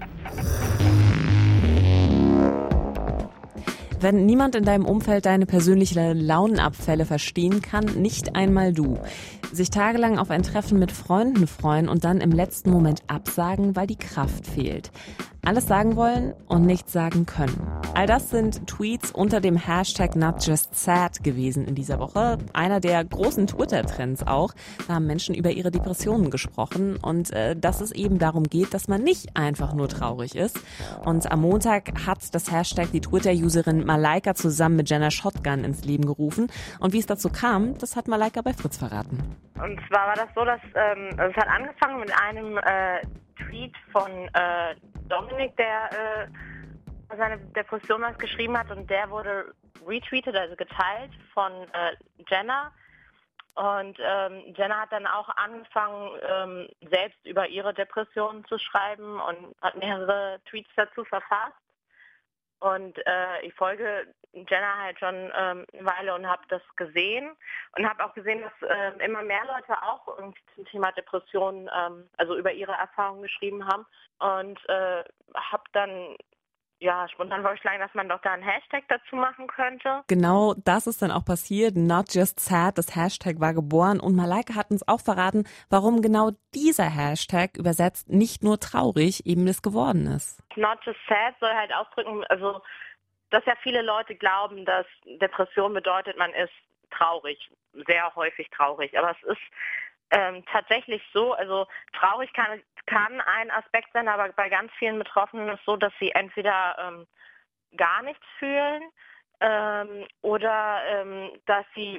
Wenn niemand in deinem Umfeld deine persönlichen Launenabfälle verstehen kann, nicht einmal du. Sich tagelang auf ein Treffen mit Freunden freuen und dann im letzten Moment absagen, weil die Kraft fehlt. Alles sagen wollen und nichts sagen können. All das sind Tweets unter dem Hashtag NotJustSad gewesen in dieser Woche. Einer der großen Twitter-Trends auch. Da haben Menschen über ihre Depressionen gesprochen und dass es eben darum geht, dass man nicht einfach nur traurig ist. Und am Montag hat das Hashtag die Twitter-Userin Malaika zusammen mit Jenna Shotgun ins Leben gerufen. Und wie es dazu kam, das hat Malaika bei Fritz verraten. Und zwar war das so, dass es hat angefangen mit einem Tweet von Dominik, der seine Depression was geschrieben hat, und der wurde retweetet, also geteilt von Jenna. Und Jenna hat dann auch angefangen, selbst über ihre Depression zu schreiben und hat mehrere Tweets dazu verfasst. Und ich folge Jenna halt schon eine Weile und habe das gesehen und habe auch gesehen, dass immer mehr Leute auch irgendwie zum Thema Depressionen, also über ihre Erfahrungen geschrieben haben, und habe dann spontan vorgeschlagen, dass man doch da einen Hashtag dazu machen könnte. Genau, das ist dann auch passiert. NotJustSad, das Hashtag war geboren, und Malaika hat uns auch verraten, warum genau dieser Hashtag übersetzt nicht nur traurig eben das geworden ist. NotJustSad soll halt ausdrücken, also dass ja viele Leute glauben, dass Depression bedeutet, man ist traurig, sehr häufig traurig, aber es ist tatsächlich so, also traurig kann ein Aspekt sein, aber bei ganz vielen Betroffenen ist es so, dass sie entweder gar nichts fühlen oder dass sie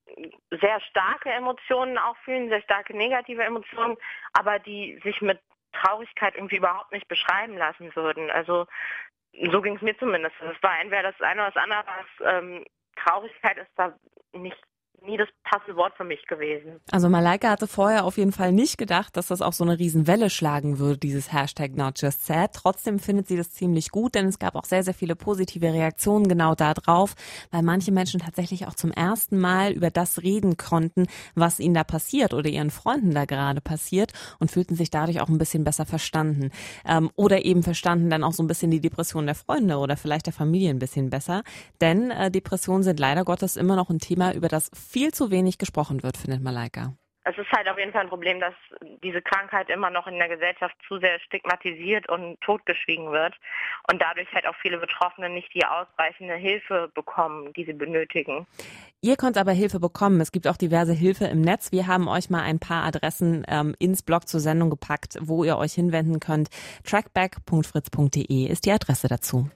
sehr starke Emotionen auch fühlen, sehr starke negative Emotionen, aber die sich mit Traurigkeit irgendwie überhaupt nicht beschreiben lassen würden. Also so ging es mir zumindest. Es war entweder das eine oder das andere. Traurigkeit ist da nie das passende Wort für mich gewesen. Also Malaika hatte vorher auf jeden Fall nicht gedacht, dass das auch so eine Riesenwelle schlagen würde, dieses Hashtag Not Just Sad. Trotzdem findet sie das ziemlich gut, denn es gab auch sehr, sehr viele positive Reaktionen genau da drauf, weil manche Menschen tatsächlich auch zum ersten Mal über das reden konnten, was ihnen da passiert oder ihren Freunden da gerade passiert und fühlten sich dadurch auch ein bisschen besser verstanden. Oder eben verstanden dann auch so ein bisschen die Depression der Freunde oder vielleicht der Familie ein bisschen besser. Denn Depressionen sind leider Gottes immer noch ein Thema, über das viel zu wenig gesprochen wird, findet Malaika. Es ist halt auf jeden Fall ein Problem, dass diese Krankheit immer noch in der Gesellschaft zu sehr stigmatisiert und totgeschwiegen wird und dadurch halt auch viele Betroffene nicht die ausreichende Hilfe bekommen, die sie benötigen. Ihr könnt aber Hilfe bekommen. Es gibt auch diverse Hilfe im Netz. Wir haben euch mal ein paar Adressen ins Blog zur Sendung gepackt, wo ihr euch hinwenden könnt. Trackback.fritz.de ist die Adresse dazu.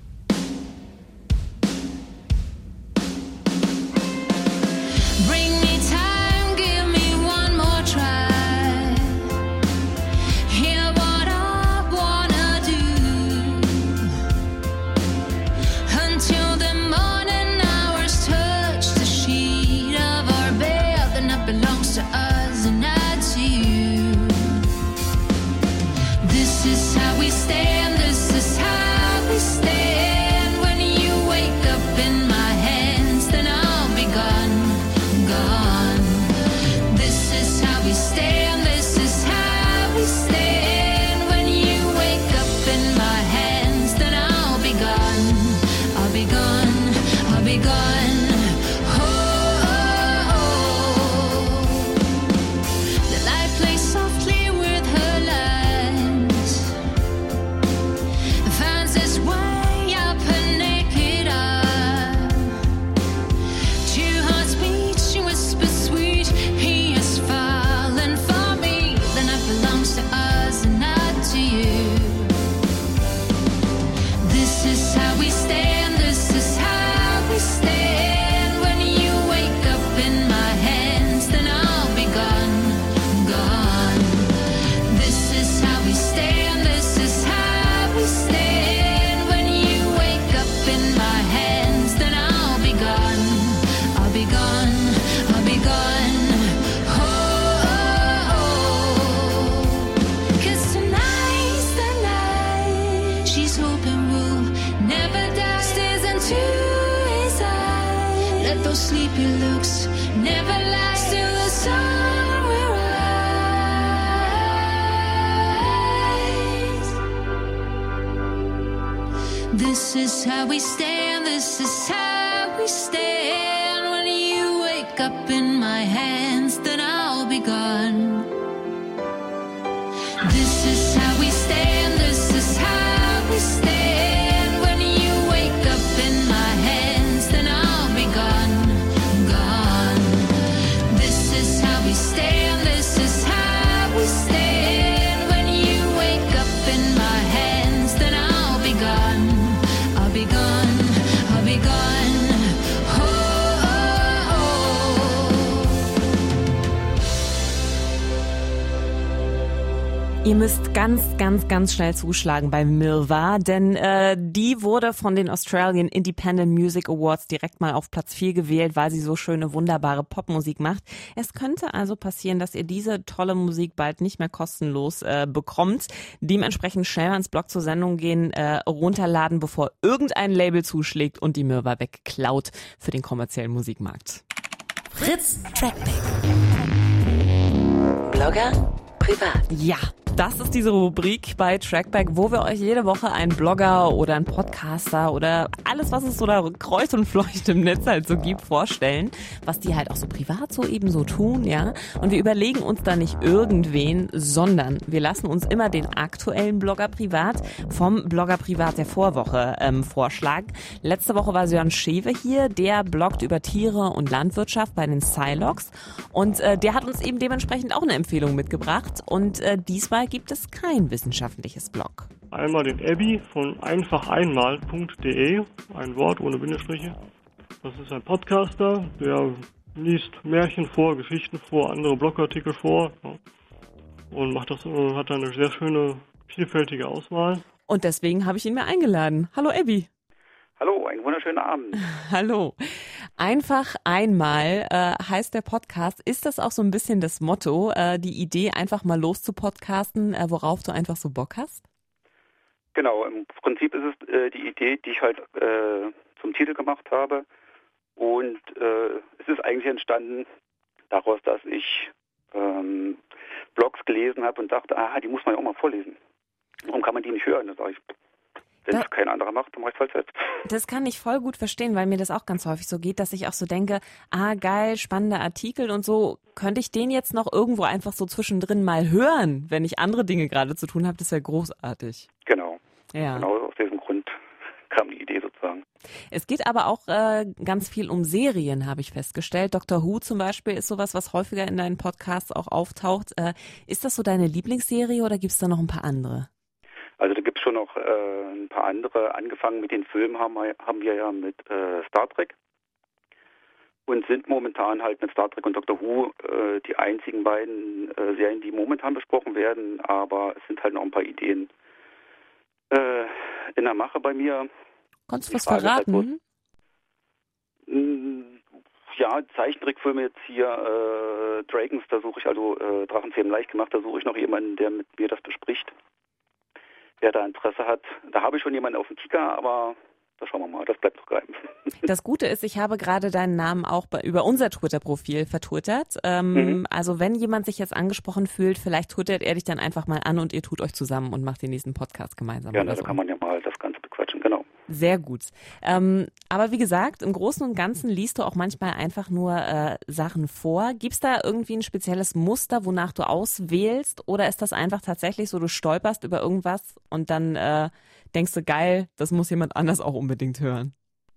This is how we stand, this is how we stand. When you wake up in my hands, then I'll be gone. This is how we stand, this is how we stand. When you wake up in my hands, then I'll be gone, gone. This is how we stand, this is how we stand. When you wake up in my hands, then I'll be gone. I'll be gone, I'll be gone. Oh, oh, oh. Ihr müsst ganz schnell zuschlagen bei Mirwah, denn die wurde von den Australian Independent Music Awards direkt mal auf Platz 4 gewählt, weil sie so schöne, wunderbare Popmusik macht. Es könnte also passieren, dass ihr diese tolle Musik bald nicht mehr kostenlos bekommt. Dementsprechend schnell ans Blog zur Sendung gehen, runterladen, bevor irgendein Label zuschlägt und die Mirwah wegklaut für den kommerziellen Musikmarkt. Fritz Trackback. Blogger privat. Ja, das ist diese Rubrik bei Trackback, wo wir euch jede Woche einen Blogger oder einen Podcaster oder alles, was es so da kreucht und fleucht im Netz halt so gibt, vorstellen, was die halt auch so privat so eben so tun, ja. Und wir überlegen uns da nicht irgendwen, sondern wir lassen uns immer den aktuellen Blogger privat vom Blogger privat der Vorwoche vorschlagen. Letzte Woche war Sören Schewe hier, der bloggt über Tiere und Landwirtschaft bei den Cylogs und der hat uns eben dementsprechend auch eine Empfehlung mitgebracht und diesmal gibt es kein wissenschaftliches Blog. Einmal den Abby von einfacheinmal.de, ein Wort ohne Bindestriche. Das ist ein Podcaster, der liest Märchen vor, Geschichten vor, andere Blogartikel vor, ja. Und hat da eine sehr schöne, vielfältige Auswahl. Und deswegen habe ich ihn mir eingeladen. Hallo Abby. Hallo, einen wunderschönen Abend. Hallo. Einfach einmal heißt der Podcast. Ist das auch so ein bisschen das Motto, die Idee, einfach mal loszupodcasten, worauf du einfach so Bock hast? Genau, im Prinzip ist es die Idee, die ich halt zum Titel gemacht habe. Und es ist eigentlich entstanden daraus, dass ich Blogs gelesen habe und dachte, die muss man ja auch mal vorlesen. Warum kann man die nicht hören? Da sage ich, wenn es kein anderer macht, dann mache ich es halt selbst. Das kann ich voll gut verstehen, weil mir das auch ganz häufig so geht, dass ich auch so denke, geil, spannender Artikel und so, könnte ich den jetzt noch irgendwo einfach so zwischendrin mal hören, wenn ich andere Dinge gerade zu tun habe, das wäre großartig. Genau. Ja. Genau aus diesem Grund kam die Idee sozusagen. Es geht aber auch ganz viel um Serien, habe ich festgestellt. Dr. Who zum Beispiel ist sowas, was häufiger in deinen Podcasts auch auftaucht. Ist das so deine Lieblingsserie oder gibt es da noch ein paar andere? Also da gibt es schon noch ein paar andere. Angefangen mit den Filmen haben wir ja mit Star Trek und sind momentan halt mit Star Trek und Dr. Who die einzigen beiden Serien, die momentan besprochen werden. Aber es sind halt noch ein paar Ideen in der Mache bei mir. Kannst du was verraten? Ja, Zeichentrickfilme jetzt hier, Dragons, da suche ich, also Drachenzähmen leicht gemacht, da suche ich noch jemanden, der mit mir das bespricht. Wer da Interesse hat. Da habe ich schon jemanden auf dem Kicker, aber da schauen wir mal, das bleibt noch geheim. Das Gute ist, ich habe gerade deinen Namen auch über unser Twitter-Profil vertwittert. Also wenn jemand sich jetzt angesprochen fühlt, vielleicht twittert er dich dann einfach mal an und ihr tut euch zusammen und macht den nächsten Podcast gemeinsam. Ja, da kann man ja mal das Ganze bequatschen, genau. Sehr gut. Aber wie gesagt, im Großen und Ganzen liest du auch manchmal einfach nur Sachen vor. Gibt es da irgendwie ein spezielles Muster, wonach du auswählst? Oder ist das einfach tatsächlich so, du stolperst über irgendwas und dann denkst du, geil, das muss jemand anders auch unbedingt hören?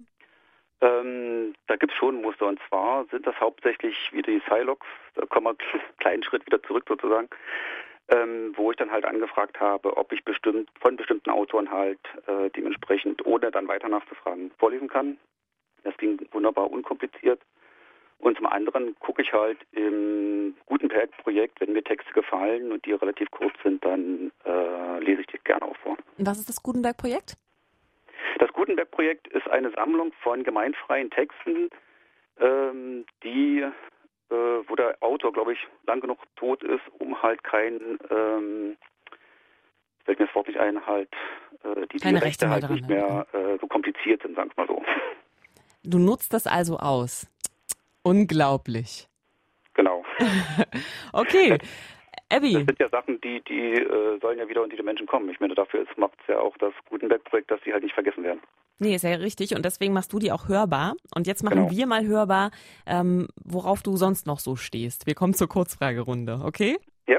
Da gibt es schon Muster. Und zwar sind das hauptsächlich wieder die Psylocks. Da kommen wir einen kleinen Schritt wieder zurück sozusagen. Wo ich dann halt angefragt habe, ob ich von bestimmten Autoren halt dementsprechend, ohne dann weiter nachzufragen, vorlesen kann. Das ging wunderbar unkompliziert. Und zum anderen gucke ich halt im Gutenberg-Projekt, wenn mir Texte gefallen und die relativ kurz sind, dann lese ich die gerne auch vor. Was ist das Gutenberg-Projekt? Das Gutenberg-Projekt ist eine Sammlung von gemeinfreien Texten, wo der Autor, glaube ich, lang genug tot ist, um halt fällt mir das Wort nicht ein, halt die Rechte halt nicht mehr so kompliziert sind, sagen wir mal so. Du nutzt das also aus. Unglaublich. Genau. Okay. Abby. Das sind ja Sachen, die sollen ja wieder unter die Menschen kommen. Ich meine, dafür macht es ja auch das Gutenberg-Projekt, dass die halt nicht vergessen werden. Nee, ist ja richtig. Und deswegen machst du die auch hörbar. Und jetzt machen wir mal hörbar, worauf du sonst noch so stehst. Wir kommen zur Kurzfragerunde, okay? Ja.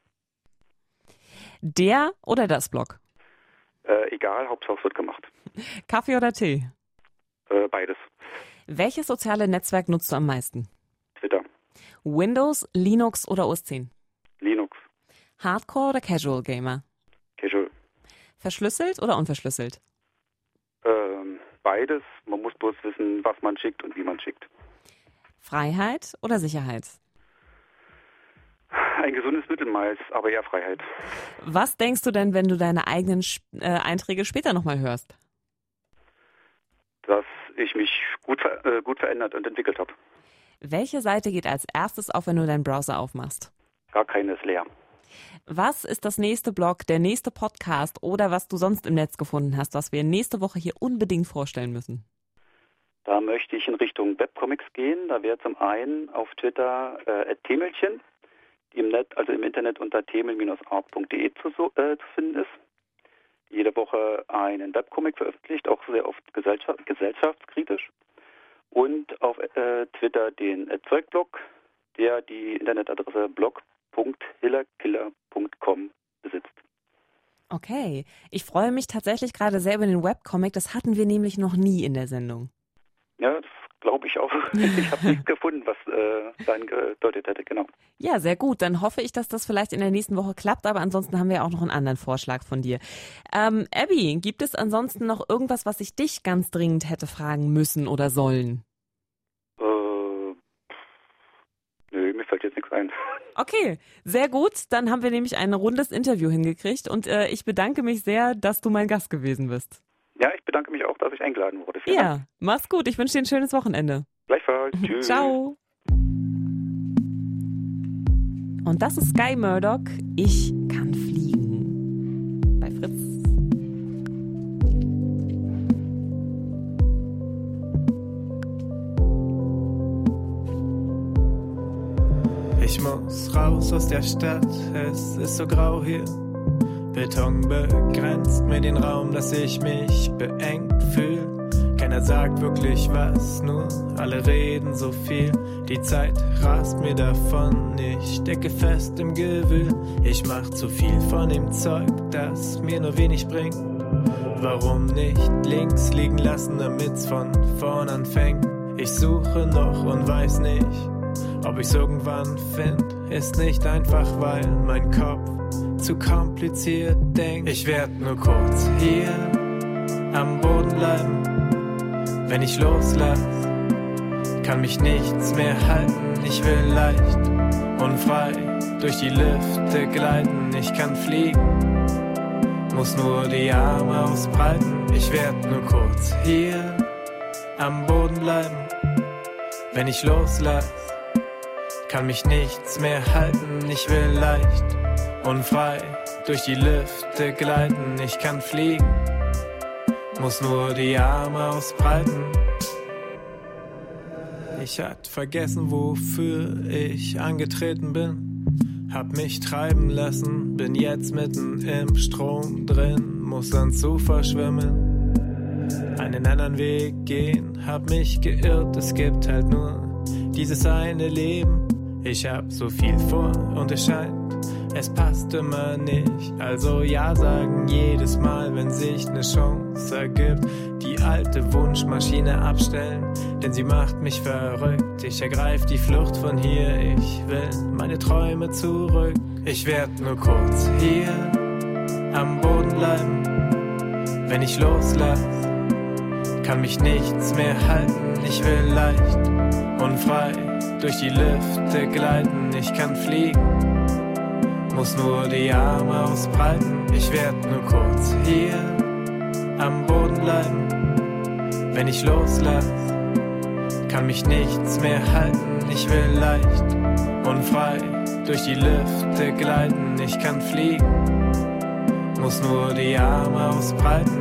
Der oder das Blog? Egal, Hauptsache es wird gemacht. Kaffee oder Tee? Beides. Welches soziale Netzwerk nutzt du am meisten? Twitter. Windows, Linux oder OS 10? Linux. Hardcore oder Casual Gamer? Casual. Verschlüsselt oder unverschlüsselt? Beides. Man muss bloß wissen, was man schickt und wie man schickt. Freiheit oder Sicherheit? Ein gesundes Mittelmaß, aber eher Freiheit. Was denkst du denn, wenn du deine eigenen Einträge später nochmal hörst? Dass ich mich gut verändert und entwickelt habe. Welche Seite geht als erstes auf, wenn du deinen Browser aufmachst? Gar keine ist leer. Was ist das nächste Blog, der nächste Podcast oder was du sonst im Netz gefunden hast, was wir nächste Woche hier unbedingt vorstellen müssen? Da möchte ich in Richtung Webcomics gehen. Da wäre zum einen auf Twitter @Temelchen, die im Internet unter temel-art.de zu finden ist. Jede Woche einen Webcomic veröffentlicht, auch sehr oft gesellschaftskritisch. Und auf Twitter den Zeugblog, der die Internetadresse blog.hillerkiller.com besitzt. Okay, ich freue mich tatsächlich gerade sehr über den Webcomic. Das hatten wir nämlich noch nie in der Sendung. Ja, das glaube ich auch. Ich habe nichts gefunden, was dann gedeutet hätte, genau. Ja, sehr gut. Dann hoffe ich, dass das vielleicht in der nächsten Woche klappt, aber ansonsten haben wir ja auch noch einen anderen Vorschlag von dir. Abby, gibt es ansonsten noch irgendwas, was ich dich ganz dringend hätte fragen müssen oder sollen? fällt jetzt nichts ein. Okay, sehr gut. Dann haben wir nämlich ein rundes Interview hingekriegt und ich bedanke mich sehr, dass du mein Gast gewesen bist. Ja, ich bedanke mich auch, dass ich eingeladen wurde. Vielen Ja, Dank. mach's gut. Ich wünsche dir ein schönes Wochenende. Gleichfalls. Tschüss. Ciao. Und das ist Sky Murdoch. Ich kann fliegen. Bei Fritz. Ich muss raus aus der Stadt, es ist so grau hier. Beton begrenzt mir den Raum, dass ich mich beengt fühle. Keiner sagt wirklich was, nur alle reden so viel. Die Zeit rast mir davon, ich stecke fest im Gewühl. Ich mach zu viel von dem Zeug, das mir nur wenig bringt. Warum nicht links liegen lassen, damit's von vorn anfängt? Ich suche noch und weiß nicht, ob ich's irgendwann find. Ist nicht einfach, weil mein Kopf zu kompliziert denkt. Ich werd nur kurz hier am Boden bleiben. Wenn ich loslass, kann mich nichts mehr halten. Ich will leicht und frei durch die Lüfte gleiten. Ich kann fliegen, muss nur die Arme ausbreiten. Ich werd nur kurz hier am Boden bleiben. Wenn ich loslass, kann mich nichts mehr halten. Ich will leicht und frei durch die Lüfte gleiten. Ich kann fliegen, muss nur die Arme ausbreiten. Ich hatte vergessen, wofür ich angetreten bin. Hab mich treiben lassen, bin jetzt mitten im Strom drin. Muss ans Ufer schwimmen, einen anderen Weg gehen. Hab mich geirrt, es gibt halt nur dieses eine Leben. Ich hab so viel vor und es scheint, es passt immer nicht. Also ja sagen jedes Mal, wenn sich ne Chance ergibt. Die alte Wunschmaschine abstellen, denn sie macht mich verrückt. Ich ergreif die Flucht von hier, ich will meine Träume zurück. Ich werd nur kurz hier am Boden bleiben. Wenn ich loslass, kann mich nichts mehr halten. Ich will leicht und frei durch die Lüfte gleiten. Ich kann fliegen, muss nur die Arme ausbreiten. Ich werd nur kurz hier am Boden bleiben. Wenn ich loslass, kann mich nichts mehr halten. Ich will leicht und frei durch die Lüfte gleiten. Ich kann fliegen, muss nur die Arme ausbreiten.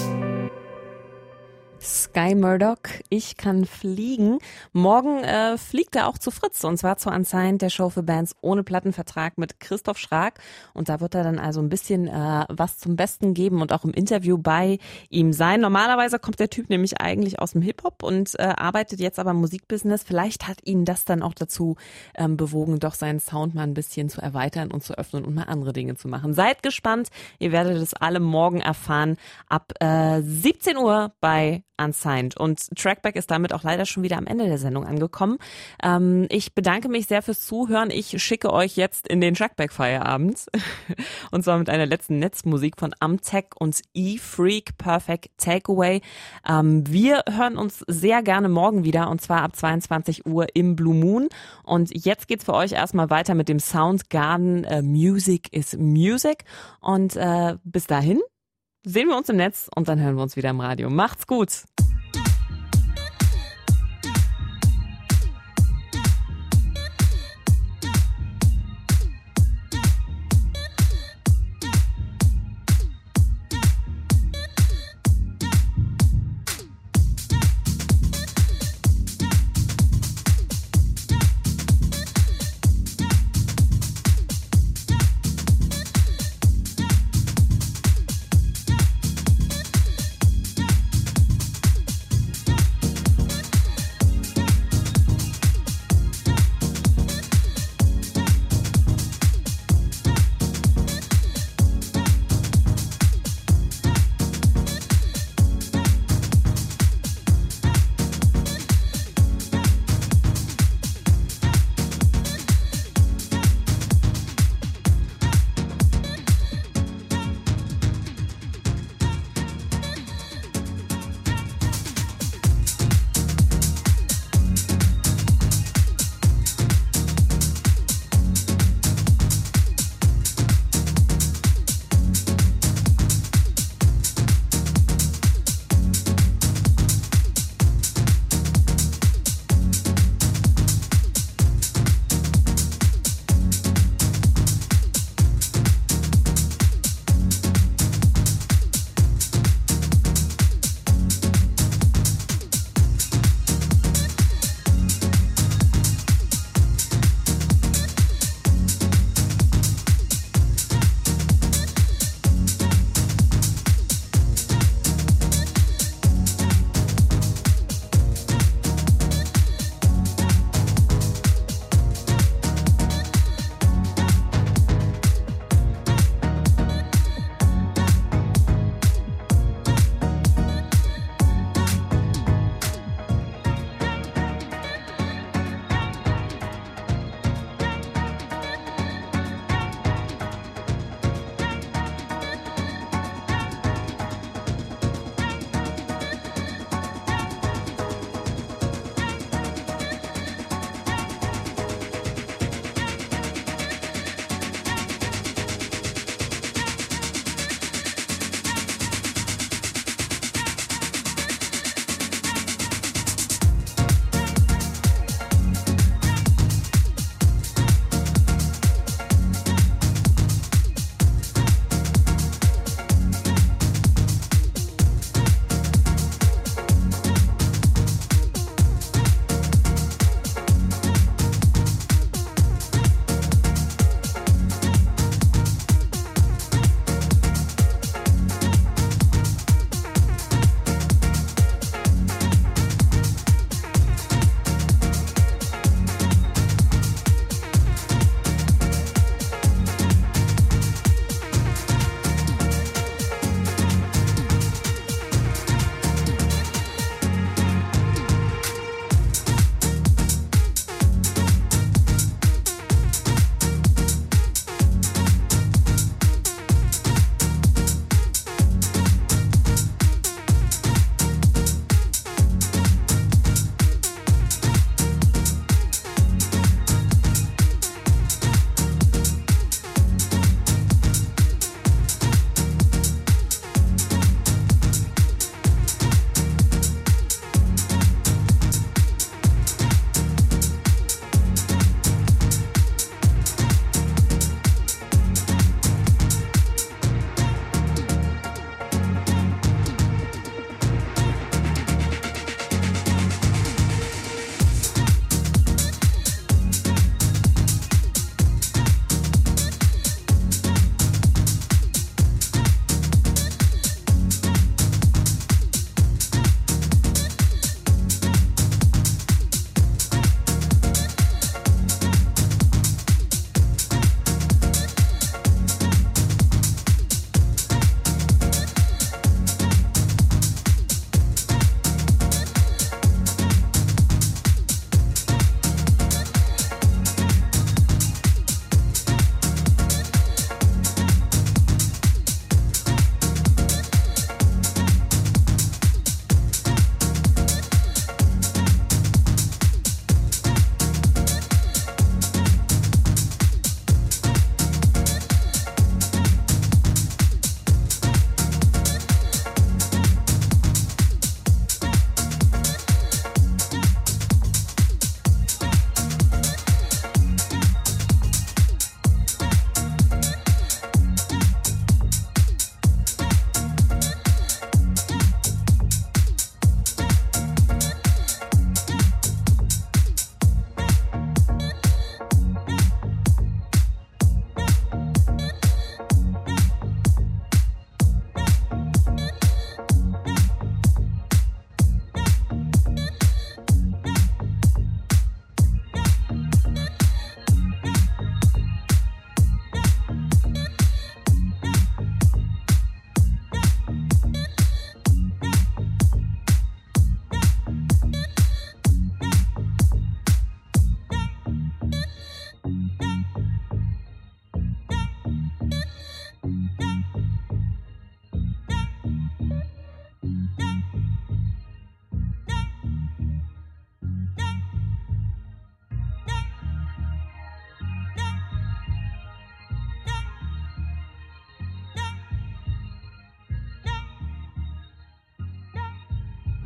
Sky Murdoch, ich kann fliegen. Morgen fliegt er auch zu Fritz, und zwar zu Unsigned, der Show für Bands ohne Plattenvertrag mit Christoph Schrag. Und da wird er dann also ein bisschen was zum Besten geben und auch im Interview bei ihm sein. Normalerweise kommt der Typ nämlich eigentlich aus dem Hip-Hop und arbeitet jetzt aber im Musikbusiness. Vielleicht hat ihn das dann auch dazu bewogen, doch seinen Sound mal ein bisschen zu erweitern und zu öffnen und mal andere Dinge zu machen. Seid gespannt, ihr werdet es alle morgen erfahren ab 17 Uhr bei Unsigned. Und Trackback ist damit auch leider schon wieder am Ende der Sendung angekommen. Ich bedanke mich sehr fürs Zuhören. Ich schicke euch jetzt in den Trackback-Feierabend. Und zwar mit einer letzten Netzmusik von Amtech und E-Freak, Perfect Takeaway. Wir hören uns sehr gerne morgen wieder, und zwar ab 22 Uhr im Blue Moon. Und jetzt geht's für euch erstmal weiter mit dem Soundgarden Music is Music. Und bis dahin sehen wir uns im Netz und dann hören wir uns wieder im Radio. Macht's gut!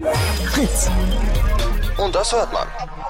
Fritz. Und das hört man.